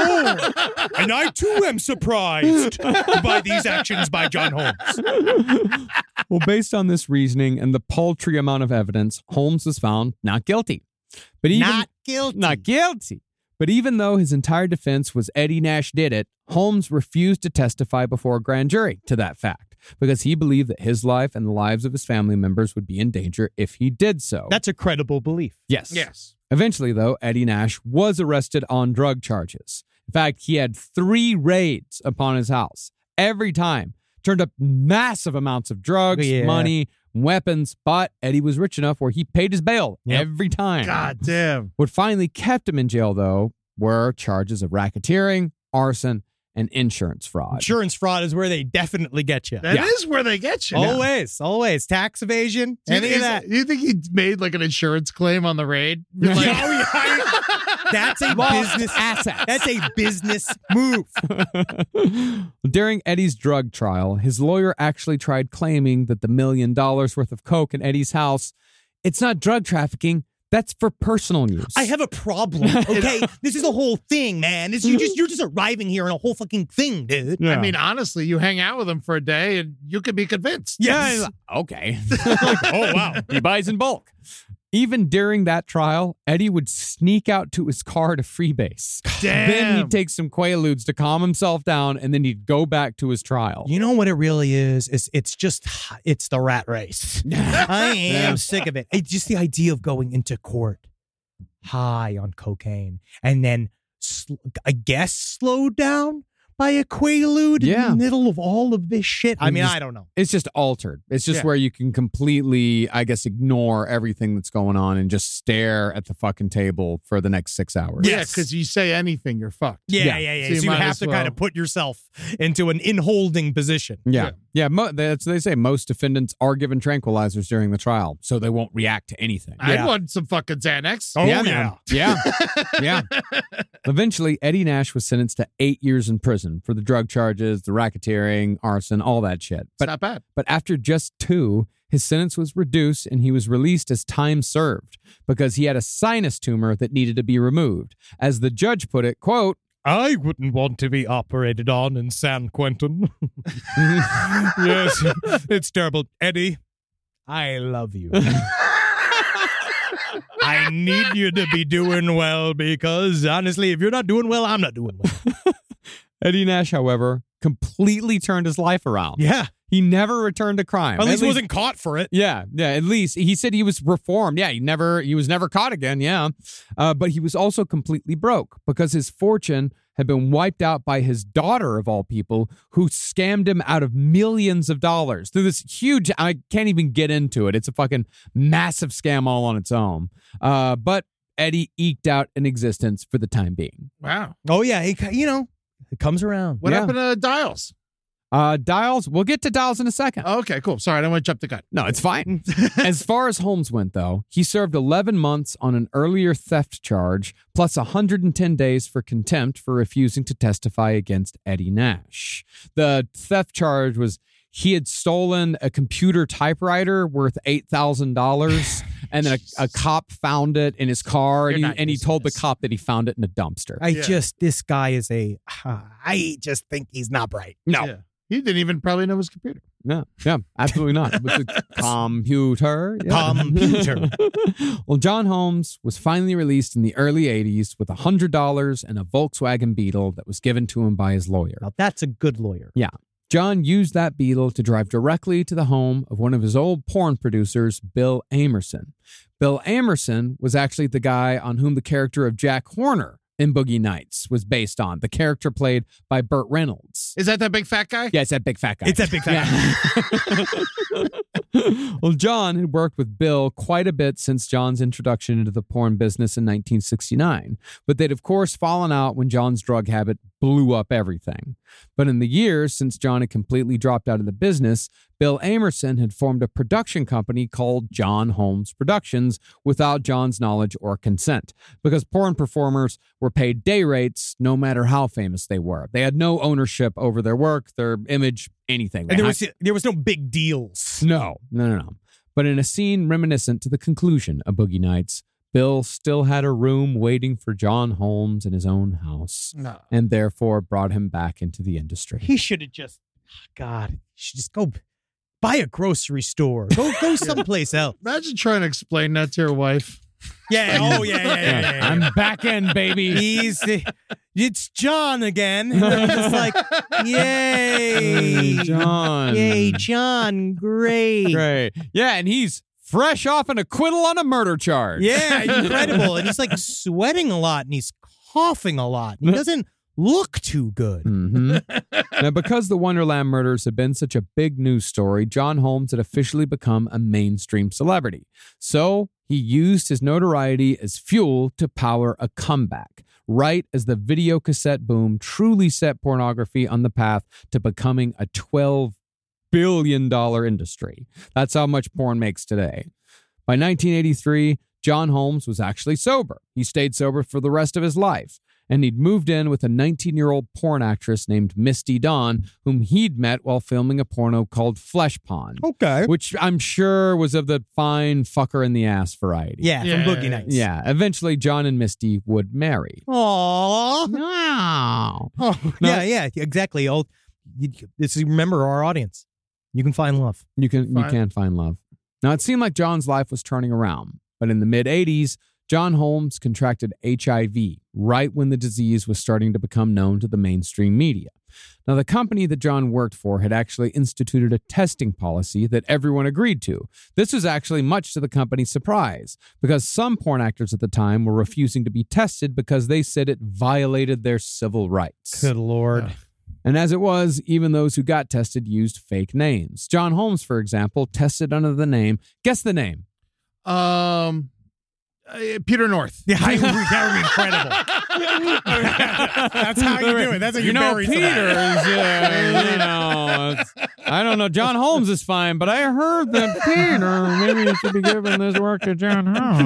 oh. And I too am surprised by these actions by John Holmes. Well, based on this reasoning and the paltry amount of evidence, Holmes was found not guilty. But even Not guilty. not guilty. But even though his entire defense was Eddie Nash did it, Holmes refused to testify before a grand jury to that fact because he believed that his life and the lives of his family members would be in danger if he did so. That's a credible belief. yes. Yes. Eventually, though, Eddie Nash was arrested on drug charges. In fact, he had three raids upon his house. Every time, turned up massive amounts of drugs, Yeah. money, weapons, but Eddie was rich enough where he paid his bail Yep. every time. God damn. What finally kept him in jail, though, were charges of racketeering, arson, and insurance fraud. Insurance fraud is where they definitely get you. That is Yeah. where they get you. Always, always. Tax evasion, Do you, any of think, that. do you think he made like an insurance claim on the raid? You're like, Yeah. That's a business asset. That's a business move. During Eddie's drug trial, his lawyer actually tried claiming that the million dollars worth of coke in Eddie's house, it's not drug trafficking. That's for personal use. I have a problem. Okay, this is a whole thing, man. It's, you just you're just arriving here in a whole fucking thing, dude. Yeah. I mean, honestly, you hang out with him for a day and you could be convinced. Yeah. Okay. Like, oh, wow. He buys in bulk. Even during that trial, Eddie would sneak out to his car to freebase. Damn. Then he'd take some Quaaludes to calm himself down, and then he'd go back to his trial. You know what it really is? Is it's just it's the rat race. I am sick of it. It's just the idea of going into court high on cocaine and then sl- I guess slowed down by a Quaalude Yeah. in the middle of all of this shit. I mean, Just- I don't know. It's just altered. It's just Yeah. where you can completely, I guess, ignore everything that's going on and just stare at the fucking table for the next six hours. Yeah, Yes. because you say anything, you're fucked. Yeah, Yeah. yeah, yeah. So you So you might have as to well- kind of put yourself into an in-holding position. Yeah. Yeah. Yeah. Mo- that's they say most defendants are given tranquilizers during the trial, so they won't react to anything. I Yeah. want some fucking Xanax. Oh, yeah, yeah. man. Yeah. Yeah. Eventually, Eddie Nash was sentenced to eight years in prison for the drug charges, the racketeering, arson, all that shit. It's But not bad. But after just two, his sentence was reduced and he was released as time served because he had a sinus tumor that needed to be removed. As the judge put it, quote, I wouldn't want to be operated on in San Quentin. Yes, it's terrible. Eddie, I love you. I need you to be doing well because, honestly, if you're not doing well, I'm not doing well. Eddie Nash, however, completely turned his life around. Yeah. He never returned to crime. At least he wasn't caught for it. Yeah, yeah. At least he said he was reformed. Yeah, he never, he was never caught again. Yeah, uh, but he was also completely broke because his fortune had been wiped out by his daughter of all people, who scammed him out of millions of dollars through this huge. I can't even get into it. It's a fucking massive scam all on its own. Uh, but Eddie eked out an existence for the time being. Wow. Oh, yeah. He, you know, it comes around. What Yeah. happened to Dials? Uh, Dials, we'll get to Dials in a second. Okay, cool. Sorry, I don't want to jump the gun. No, it's fine. As far as Holmes went, though, he served eleven months on an earlier theft charge, plus one hundred ten days for contempt for refusing to testify against Eddie Nash. The theft charge was he had stolen a computer typewriter worth eight thousand dollars, and then a, a cop found it in his car, You're and he, not and he using told the this. cop that he found it in a dumpster. I Yeah. just, this guy is a, I just think he's not bright. no. Yeah. He didn't even probably know his computer. No, yeah, absolutely not. It was a computer. Yeah. Computer. Well, John Holmes was finally released in the early eighties with one hundred dollars and a Volkswagen Beetle that was given to him by his lawyer. Now, that's a good lawyer. Yeah. John used that Beetle to drive directly to the home of one of his old porn producers, Bill Amerson. Bill Amerson was actually the guy on whom the character of Jack Horner in Boogie Nights was based on, the character played by Burt Reynolds. Is that that big fat guy? Yeah, it's that big fat guy. It's that big fat Yeah. Well, John had worked with Bill quite a bit since John's introduction into the porn business in nineteen sixty-nine, but they'd of course fallen out when John's drug habit blew up everything. But in the years since John had completely dropped out of the business, Bill Amerson had formed a production company called John Holmes Productions without John's knowledge or consent, because porn performers were paid day rates no matter how famous they were. They had no ownership over their work, their image, anything. They And there had- was, there was no big deals. no, no, no, no. But in a scene reminiscent to the conclusion of Boogie Nights, Bill still had a room waiting for John Holmes in his own house, No. and therefore brought him back into the industry. He should have just, God, he should just go buy a grocery store. Go go someplace else. Imagine trying to explain that to your wife. Yeah. Oh, yeah, yeah, yeah. yeah, yeah. I'm back in, baby. He's, it's John again. And I'm just like, yay. Hey, John. Yay, John. Great. Great. Yeah, and he's fresh off an acquittal on a murder charge. Yeah, incredible. And he's like sweating a lot and he's coughing a lot. He doesn't look too good. hmm Now, because the Wonderland murders had been such a big news story, John Holmes had officially become a mainstream celebrity. So he used his notoriety as fuel to power a comeback, right as the video cassette boom truly set pornography on the path to becoming a twelve billion dollars industry. That's how much porn makes today. By nineteen eighty-three, John Holmes was actually sober. He stayed sober for the rest of his life. and he'd moved in with a nineteen-year-old porn actress named Misty Dawn, whom he'd met while filming a porno called Flesh Pond. Okay. Which I'm sure was of the fine fucker in the ass variety. Yeah, Yeah. from Boogie Nights. Yeah, eventually John and Misty would marry. Aww. Wow. Oh, yeah, yeah, exactly. Oh, you, this is, remember our audience. You can find love. You can you Fine. can find love. Now, it seemed like John's life was turning around, but in the mid-eighties, John Holmes contracted H I V right when the disease was starting to become known to the mainstream media. Now, the company that John worked for had actually instituted a testing policy that everyone agreed to. This was actually much to the company's surprise, because some porn actors at the time were refusing to be tested because they said it violated their civil rights. Good Lord. And as it was, even those who got tested used fake names. John Holmes, for example, tested under the name, guess the name. Um, uh, Peter North. Yeah, I, that would be incredible. That's how you do it. That's how you, You know, bury Peter someone. is, uh, you know, it's- I don't know. John Holmes is fine, but I heard that Peter, maybe you should be giving this work to John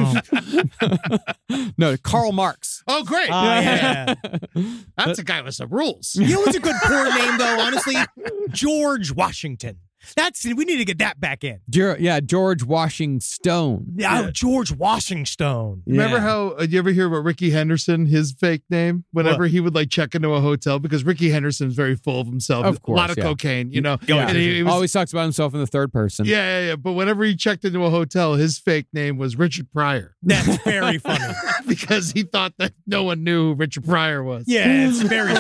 Holmes. No, Karl Marx. Oh, great. Oh, yeah. That's a guy with some rules. You know what's a good porn name, though, honestly? George Washington. That's we need to get that back in. Ger- yeah, George Washington Stone. Yeah, George Washington. Remember Yeah. how, uh, you ever hear about Ricky Henderson, his fake name? Whenever What? he would like check into a hotel, because Ricky Henderson's very full of himself. Of course, A lot of yeah. cocaine, you know? Yeah. And he, he was, Always talks about himself in the third person. yeah, yeah, yeah. But whenever he checked into a hotel, his fake name was Richard Pryor. That's very funny. Because he thought that no one knew who Richard Pryor was. Yeah, it's very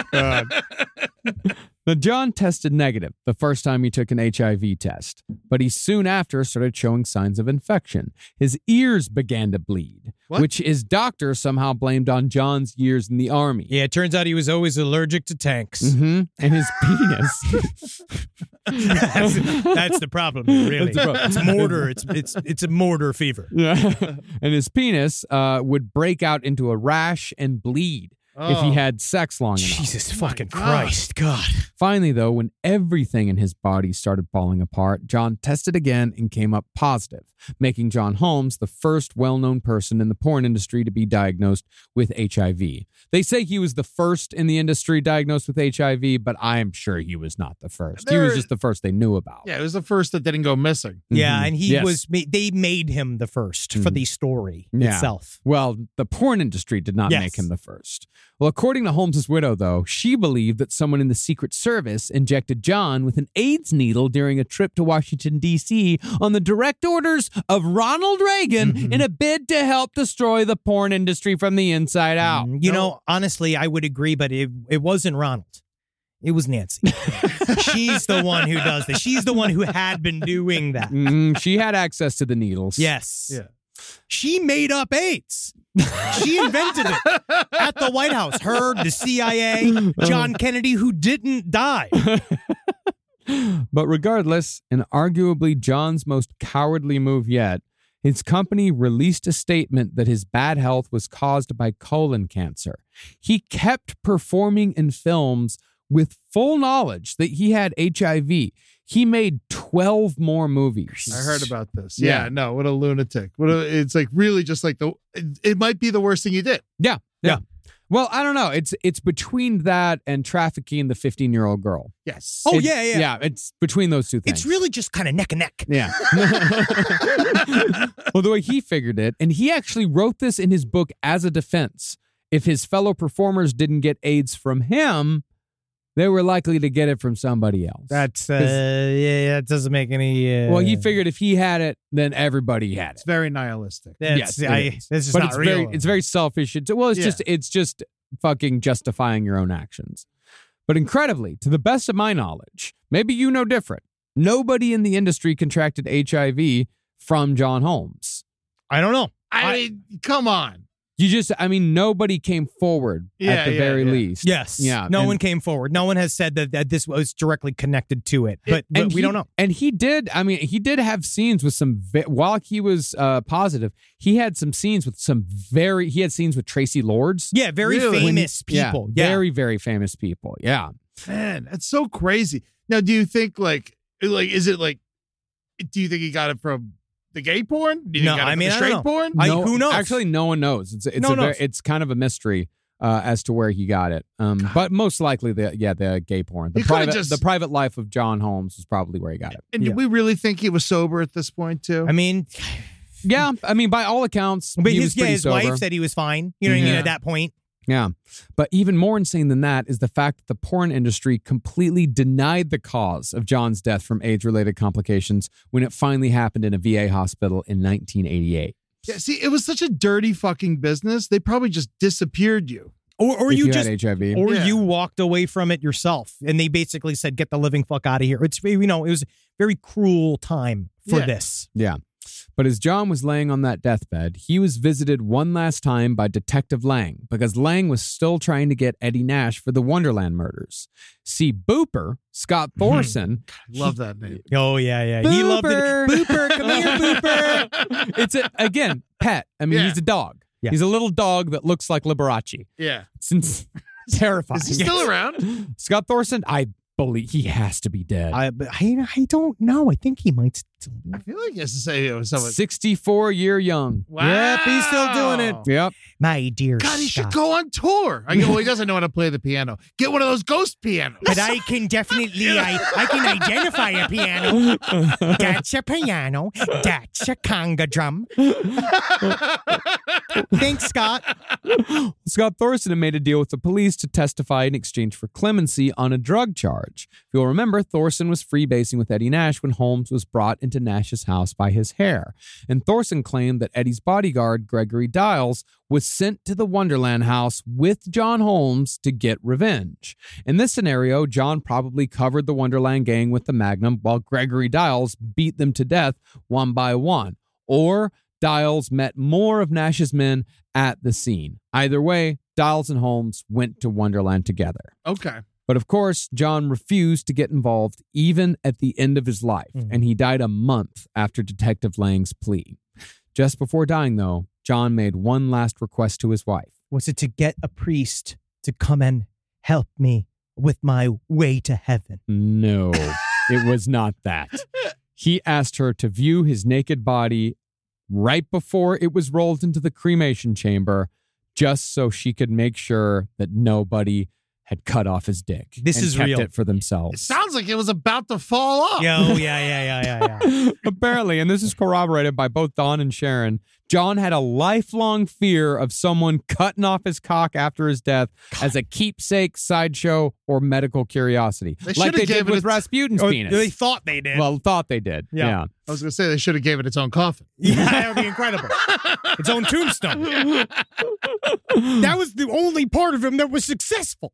stupid. Now, John tested negative the first time he took an H I V test, but he soon after started showing signs of infection. His ears began to bleed, What? which his doctor somehow blamed on John's years in the army. Yeah, it turns out he was always allergic to tanks. hmm And his penis. that's, that's the problem, really. That's the problem. It's mortar. It's it's it's a mortar fever. Yeah. And his penis uh, would break out into a rash and bleed if he Oh. had sex long enough. Jesus fucking God. Christ, God. Finally, though, when everything in his body started falling apart, John tested again and came up positive, making John Holmes the first well-known person in the porn industry to be diagnosed with H I V. They say he was the first in the industry diagnosed with H I V, but I am sure he was not the first. He was There- just the first they knew about. Yeah, it was the first that didn't go missing. Yeah, Mhm. and he Yes. was. ma- They made him the first for Mhm. the story Yeah. itself. Well, the porn industry did not Yes. make him the first. Well, according to Holmes's widow, though, she believed that someone in the Secret Service injected John with an AIDS needle during a trip to Washington, D C on the direct orders of Ronald Reagan Mm-hmm. in a bid to help destroy the porn industry from the inside out. You know, honestly, I would agree, but it it wasn't Ronald. It was Nancy. She's the one who does this. She's the one who had been doing that. Mhm, she had access to the needles. Yes. Yeah. She made up AIDS. She invented it at the White House. Her, the C I A, John Kennedy, who didn't die. But regardless, and arguably John's most cowardly move yet, his company released a statement that his bad health was caused by colon cancer. He kept performing in films with full knowledge that he had H I V. He made twelve more movies. I heard about this. Yeah. Yeah, no, what a lunatic. What a, it's like really just like the, it, it might be the worst thing you did. Yeah, Yeah. yeah. Well, I don't know. It's it's between that and trafficking the fifteen-year-old girl. Yes. Oh, It- yeah, yeah. Yeah, it's between those two things. It's really just kind of neck and neck. Yeah. Well, the way he figured it, and he actually wrote this in his book as a defense. If his fellow performers didn't get AIDS from him, they were likely to get it from somebody else. That's, uh, yeah, that doesn't make any. Uh, well, he figured if he had it, then everybody had It's it. very nihilistic. That's, Yes, it I, is. that's just But not it's real. very, it's very selfish. It's, well, it's Yeah. just, it's just fucking justifying your own actions. But incredibly, to the best of my knowledge, maybe you know different. Nobody in the industry contracted H I V from John Holmes. I don't know. I, I- mean, come on. You just, I mean, nobody came forward Yeah, at the yeah, very yeah. least. Yes. Yeah. No and- one came forward. No one has said that, that this was directly connected to it. But, but and we he- don't know. And he did, I mean, he did have scenes with some, ve- while he was uh, positive, he had some scenes with some very, he had scenes with Tracy Lords. Yeah, very Really? When- famous people. Yeah, Yeah. very, very famous people. Yeah. Man, that's so crazy. Now, do you think like, like, is it like, do you think he got it from the gay porn? Do you No, think he got it I from mean, the I don't straight know. porn? I- No- who knows? Actually, no one knows. It's, it's, No a one very, knows. it's kind of a mystery. uh, as to where he got it. Um, but most likely, the yeah, the gay porn, the He coulda private, just- the private life of John Holmes is probably where he got it. And Yeah. do we really think he was sober at this point too? I mean, Yeah, I mean, by all accounts, but he his, was yeah, pretty his sober. wife said he was fine. You know what I mean? Yeah. At that point. Yeah. But even more insane than that is the fact that the porn industry completely denied the cause of John's death from AIDS-related complications when it finally happened in a V A hospital in nineteen eighty-eight. Yeah, see, it was such a dirty fucking business. They probably just disappeared you. Or, or If you, you just had H I V. or Yeah. you walked away from it yourself, and they basically said, "Get the living fuck out of here." It's you know, it was a very cruel time for Yeah. this. Yeah. But as John was laying on that deathbed, he was visited one last time by Detective Lang because Lang was still trying to get Eddie Nash for the Wonderland murders. See, Booper, Scott Thorson, Love that name. Oh yeah, yeah. He loved it. Booper. Booper, come here, Booper. it's a, again, pet. I mean, Yeah. he's a dog. Yeah. He's a little dog that looks like Liberace. Yeah. It's terrifying. Is he still around? Scott Thorson, I believe he has to be dead. I, but I, I don't know. I think he might still be. I feel like he has to say it was someone. sixty-four year young. Wow. Yep, he's still doing it. Yep. My dear God, he should Scott. go on tour. I go, well, he doesn't know how to play the piano. Get one of those ghost pianos. But I can definitely, I, I can identify a piano. That's a piano. That's a conga drum. Thanks, Scott. Scott Thorson had made a deal with the police to testify in exchange for clemency on a drug charge. If you'll remember, Thorson was freebasing with Eddie Nash when Holmes was brought into Nash's house by his hair. And Thorson claimed that Eddie's bodyguard, Gregory Dials, was sent to the Wonderland house with John Holmes to get revenge. In this scenario, John probably covered the Wonderland gang with the Magnum while Gregory Dials beat them to death one by one. Or Dials met more of Nash's men at the scene. Either way, Dials and Holmes went to Wonderland together. Okay. But of course, John refused to get involved even at the end of his life, Mhm. and he died a month after Detective Lang's plea. Just before dying, though, John made one last request to his wife. Was it to get a priest to come and help me with my way to heaven? No, it was not that. He asked her to view his naked body right before it was rolled into the cremation chamber, just so she could make sure that nobody had cut off his dick. This and is kept real. it for It themselves. sounds like it was about to fall off. Yeah, oh, yeah, yeah, yeah, yeah, yeah. Apparently, and this is corroborated by both Don and Sharon, John had a lifelong fear of someone cutting off his cock after his death as a keepsake, sideshow, or medical curiosity. They like should've they gave did it with a- Rasputin's Or penis. they thought they did. Well, thought they did. Yeah. Yeah. I was going to say they should have gave it its own coffin. yeah, that would be incredible. Its own tombstone. That was the only part of him that was successful.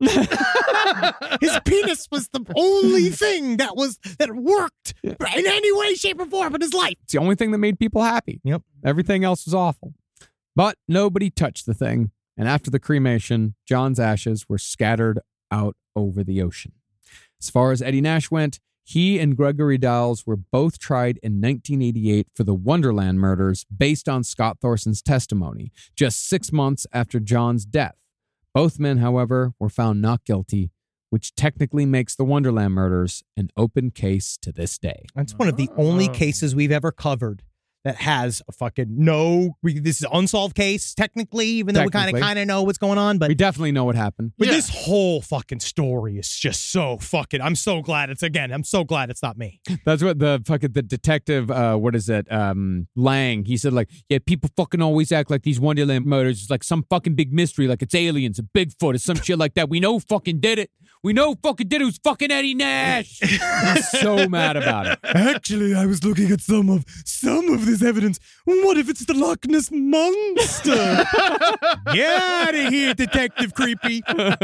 His penis was the only thing that was that worked in any way, shape, or form in his life. It's the only thing that made people happy. Yep. Everything else was awful. But nobody touched the thing. And after the cremation, John's ashes were scattered out over the ocean. As far as Eddie Nash went, he and Gregory Dials were both tried in nineteen eighty-eight for the Wonderland murders based on Scott Thorson's testimony, just six months after John's death. Both men, however, were found not guilty, which technically makes the Wonderland murders an open case to this day. That's one of the only Oh. cases we've ever covered that has a fucking no. We, this is an unsolved case, technically, even though we kind of Technically. kind of know what's going on. But We definitely know what happened. But Yeah. this whole fucking story is just so fucking. I'm so glad it's again. I'm so glad it's not me. That's what the fucking the detective, uh, what is it, um, Lang? He said like, yeah, people fucking always act like these Wonderland murders is like some fucking big mystery, like it's aliens, a Bigfoot, or some shit like that. We know who fucking did it. We know who fucking did it. It was fucking Eddie Nash. He's so mad about it. Actually, I was looking at some of some of this evidence. What if it's the Loch Ness monster? Get out of here, Detective Creepy.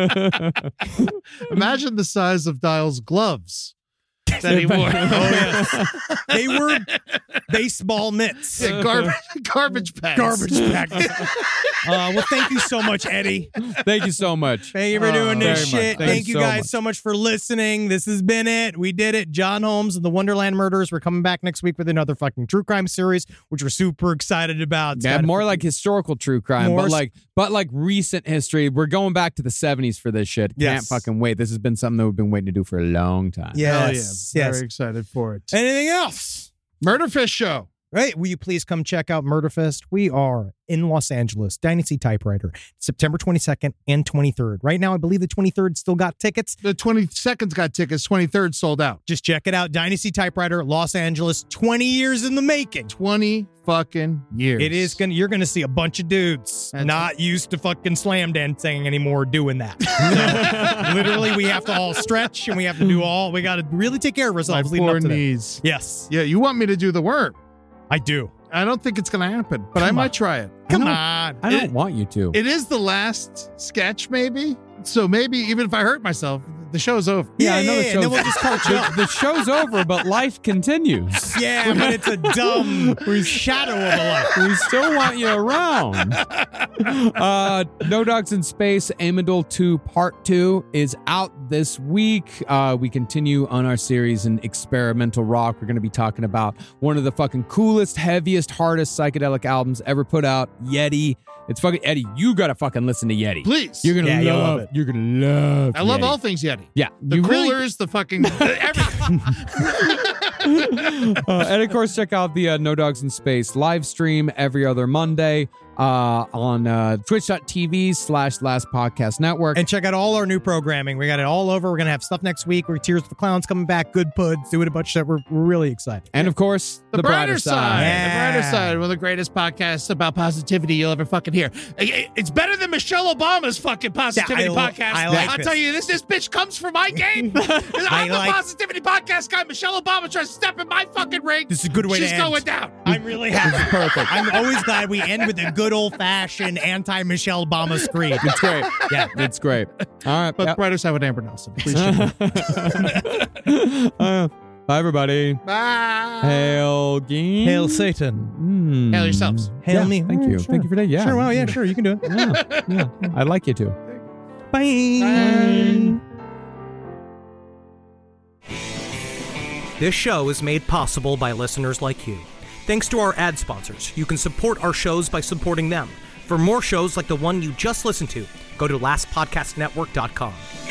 Imagine the size of Dial's gloves that he wore. Oh yes, they were baseball mitts. Yeah, garbage, garbage bags. Garbage bags. Uh, well, thank you so much, Eddie. Thank you so much. Thank you for doing very this much. shit. Thank Thank, you you so guys much. so much for listening. This has been it. We did it. John Holmes and the Wonderland Murders. We're coming back next week with another fucking true crime series, which we're super excited about. It's Yeah, got- more like historical true crime, More but s- like, but like recent history. We're going back to the seventies for this shit. Can't Yes. fucking wait. This has been something that we've been waiting to do for a long time. Hell yeah. Yes. Very Yes. excited for it. Anything else? Murderfish Show. Right, will you please come check out Murderfest? We are in Los Angeles, Dynasty Typewriter, September twenty-second and twenty-third. Right now, I believe the twenty-third still got tickets. The twenty-second's got tickets, twenty-third sold out. Just check it out. Dynasty Typewriter, Los Angeles, twenty years in the making. twenty fucking years. It is gonna, you're gonna see a bunch of dudes That's not it. used to fucking slam dancing anymore doing that. So, literally, we have to all stretch and we have to do all, we got to really take care of My ourselves leading poor up to that. knees. Yes, Yeah, you want me to do the worm. I do. I don't think it's going to happen, but I Come might on. try it. Come I don't- on. I don't It- want you to. It is the last sketch, maybe. So maybe even if I hurt myself, the show's over. yeah, I know yeah, the yeah, show's, then we'll just call it the, jump. the show's over, but life continues. Yeah, but it's a dumb shadow of a life. We still want you around. Uh, No Dogs in Space, Amidol two Part two is out this week. Uh, we continue on our series in experimental rock. We're going to be talking about one of the fucking coolest, heaviest, hardest psychedelic albums ever put out, Yeti. It's fucking Eddie. You got to fucking listen to Yeti. Please. You're going to Yeah, you'll love, love it. You're going to love I love Yeti. all things Yeti. Yeah. The you really- coolers, the fucking everything. uh, and of course, check out the uh, No Dogs in Space live stream every other Monday uh, on uh, twitch.tv slash Last Podcast Network. And check out all our new programming. We got it all over. We're going to have stuff next week. We're Tears for the Clowns coming back. Good Puds. Doing a bunch of stuff. We're, we're really excited. And of course, The, brighter, side. Yeah. The brighter side. One of the greatest podcasts about positivity you'll ever fucking hear. It's better than Michelle Obama's fucking positivity Yeah, I lo- podcast. I like I'll this. tell you, this this bitch comes for my game. I'm the like- positivity podcast guy. Michelle Obama tries to step in my fucking ring. This is a good way She's to end. going down. I'm really happy. Perfect. I'm always glad we end with a good old-fashioned anti-Michelle Obama screed. It's great. Yeah. It's great. All right. But yep. brighter side with Amber Nelson. Please check it out. uh, bye, everybody. Bye. Hail Game. Hail Satan. Mm. Hail yourselves. Hail Yeah, me. Thank Oh, you. sure. Thank you for that. Yeah. Sure. Well, yeah, sure. You can do it. Yeah. Yeah. I'd like you to. Bye. Bye. This show is made possible by listeners like you. Thanks to our ad sponsors, you can support our shows by supporting them. For more shows like the one you just listened to, go to last podcast network dot com.